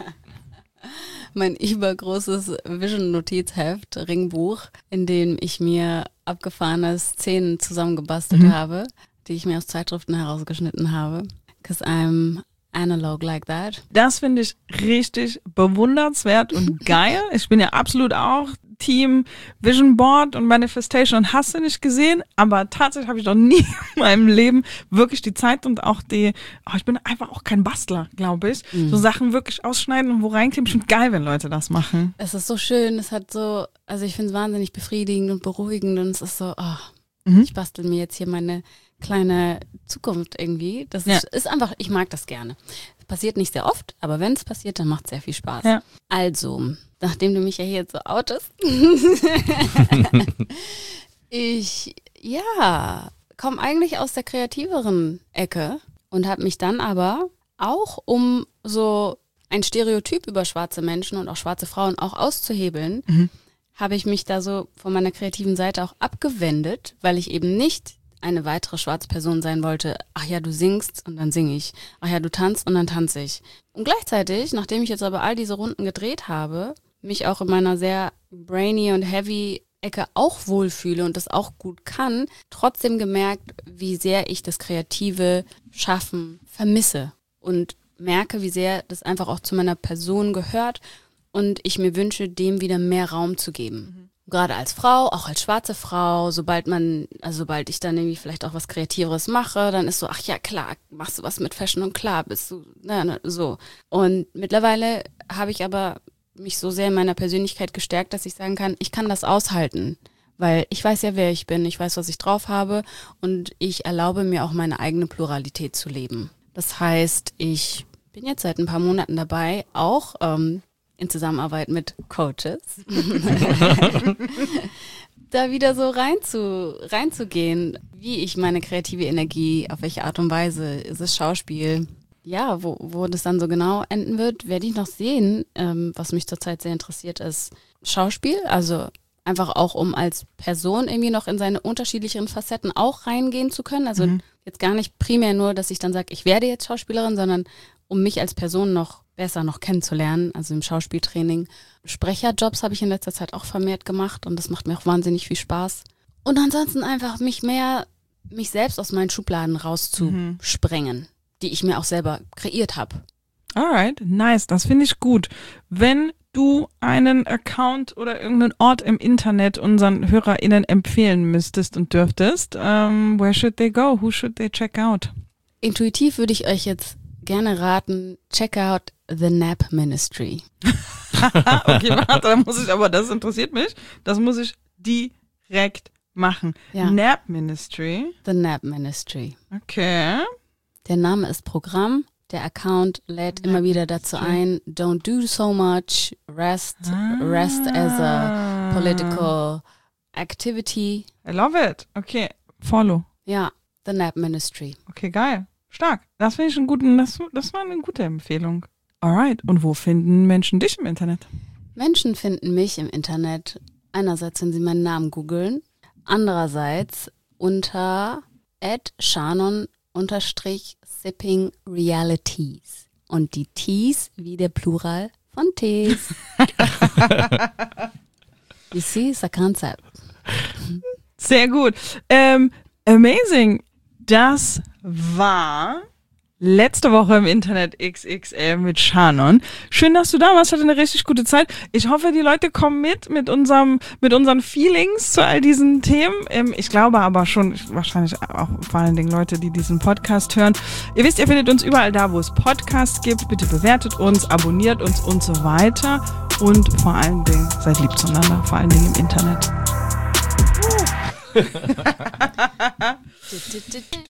Mein übergroßes Vision-Notizheft, Ringbuch, in dem ich mir abgefahrene Szenen zusammengebastelt mhm. habe, die ich mir aus Zeitschriften herausgeschnitten habe. Because I'm analog like that. Das finde ich richtig bewundernswert und geil. Ich bin ja absolut auch Team Vision Board und Manifestation und hast du nicht gesehen, aber tatsächlich habe ich noch nie in meinem Leben wirklich die Zeit und auch die, oh, ich bin einfach auch kein Bastler, glaube ich, mhm. so Sachen wirklich ausschneiden und wo reinkleben. Ich finde geil, wenn Leute das machen. Es ist so schön, es hat so, also ich finde es wahnsinnig befriedigend und beruhigend und es ist so, oh, mhm. ich bastel mir jetzt hier meine kleine Zukunft irgendwie. Das ja. ist, ist einfach, ich mag das gerne. Es passiert nicht sehr oft, aber wenn es passiert, dann macht es sehr viel Spaß. Ja. Also, nachdem du mich ja hier jetzt so outest, ich, ja, komme eigentlich aus der kreativeren Ecke und habe mich dann aber auch, um so ein Stereotyp über schwarze Menschen und auch schwarze Frauen auch auszuhebeln, mhm. habe ich mich da so von meiner kreativen Seite auch abgewendet, weil ich eben nicht eine weitere schwarze Person sein wollte. Ach ja, du singst und dann singe ich. Ach ja, du tanzt und dann tanze ich. Und gleichzeitig, nachdem ich jetzt aber all diese Runden gedreht habe, mich auch in meiner sehr brainy und heavy Ecke auch wohlfühle und das auch gut kann, trotzdem gemerkt, wie sehr ich das kreative Schaffen vermisse und merke, wie sehr das einfach auch zu meiner Person gehört und ich mir wünsche, dem wieder mehr Raum zu geben. Mhm. Gerade als Frau, auch als schwarze Frau, sobald man, also sobald ich dann irgendwie vielleicht auch was Kreativeres mache, dann ist so, ach ja, klar, machst du was mit Fashion und klar bist du, na, na, so. Und mittlerweile habe ich aber mich so sehr in meiner Persönlichkeit gestärkt, dass ich sagen kann, ich kann das aushalten, Weil ich weiß ja, wer ich bin, ich weiß, was ich drauf habe und ich erlaube mir auch meine eigene Pluralität zu leben. Das heißt, ich bin jetzt seit ein paar Monaten dabei, auch ähm, in Zusammenarbeit mit Coaches, da wieder so rein zu, reinzugehen, wie ich meine kreative Energie, auf welche Art und Weise, ist es Schauspiel? Ja, wo, wo das dann so genau enden wird, werde ich noch sehen. Ähm, was mich zurzeit sehr interessiert, ist Schauspiel, also einfach auch, um als Person irgendwie noch in seine unterschiedlicheren Facetten auch reingehen zu können. Also mhm. jetzt gar nicht primär nur, dass ich dann sage, ich werde jetzt Schauspielerin, sondern um mich als Person noch besser noch kennenzulernen, also im Schauspieltraining. Sprecherjobs habe ich in letzter Zeit auch vermehrt gemacht und das macht mir auch wahnsinnig viel Spaß. Und ansonsten einfach mich mehr, mich selbst aus meinen Schubladen rauszusprengen, mhm. die ich mir auch selber kreiert habe. Alright, nice, das finde ich gut. Wenn du einen Account oder irgendeinen Ort im Internet unseren HörerInnen empfehlen müsstest und dürftest, um, where should they go? Who should they check out? Intuitiv würde ich euch jetzt gerne raten, check out The Nap Ministry. Okay, warte, da muss ich, aber das interessiert mich, das muss ich direkt machen. Ja. Nap Ministry. The Nap Ministry. Okay. Der Name ist Programm. Der Account lädt immer wieder dazu ein, don't do so much, rest, ah. rest as a political activity. I love it. Okay, follow. Ja, The Nap Ministry. Okay, geil. Stark. Das finde ich einen guten, das, das war eine gute Empfehlung. Alright, und wo finden Menschen dich im Internet? Menschen finden mich im Internet einerseits, wenn sie meinen Namen googeln, andererseits unter at Shannon unterstrich Sipping Realities. Und die Tees wie der Plural von Tees. You see, it's a concept. Sehr gut. Ähm, amazing. Das war letzte Woche im Internet X X L mit Shannon. Schön, dass du da warst. Hatte eine richtig gute Zeit. Ich hoffe, die Leute kommen mit mit unserem mit unseren Feelings zu all diesen Themen. Ähm, ich glaube aber schon, wahrscheinlich auch vor allen Dingen Leute, die diesen Podcast hören. Ihr wisst, ihr findet uns überall da, wo es Podcasts gibt. Bitte bewertet uns, abonniert uns und so weiter. Und vor allen Dingen seid lieb zueinander, vor allen Dingen im Internet.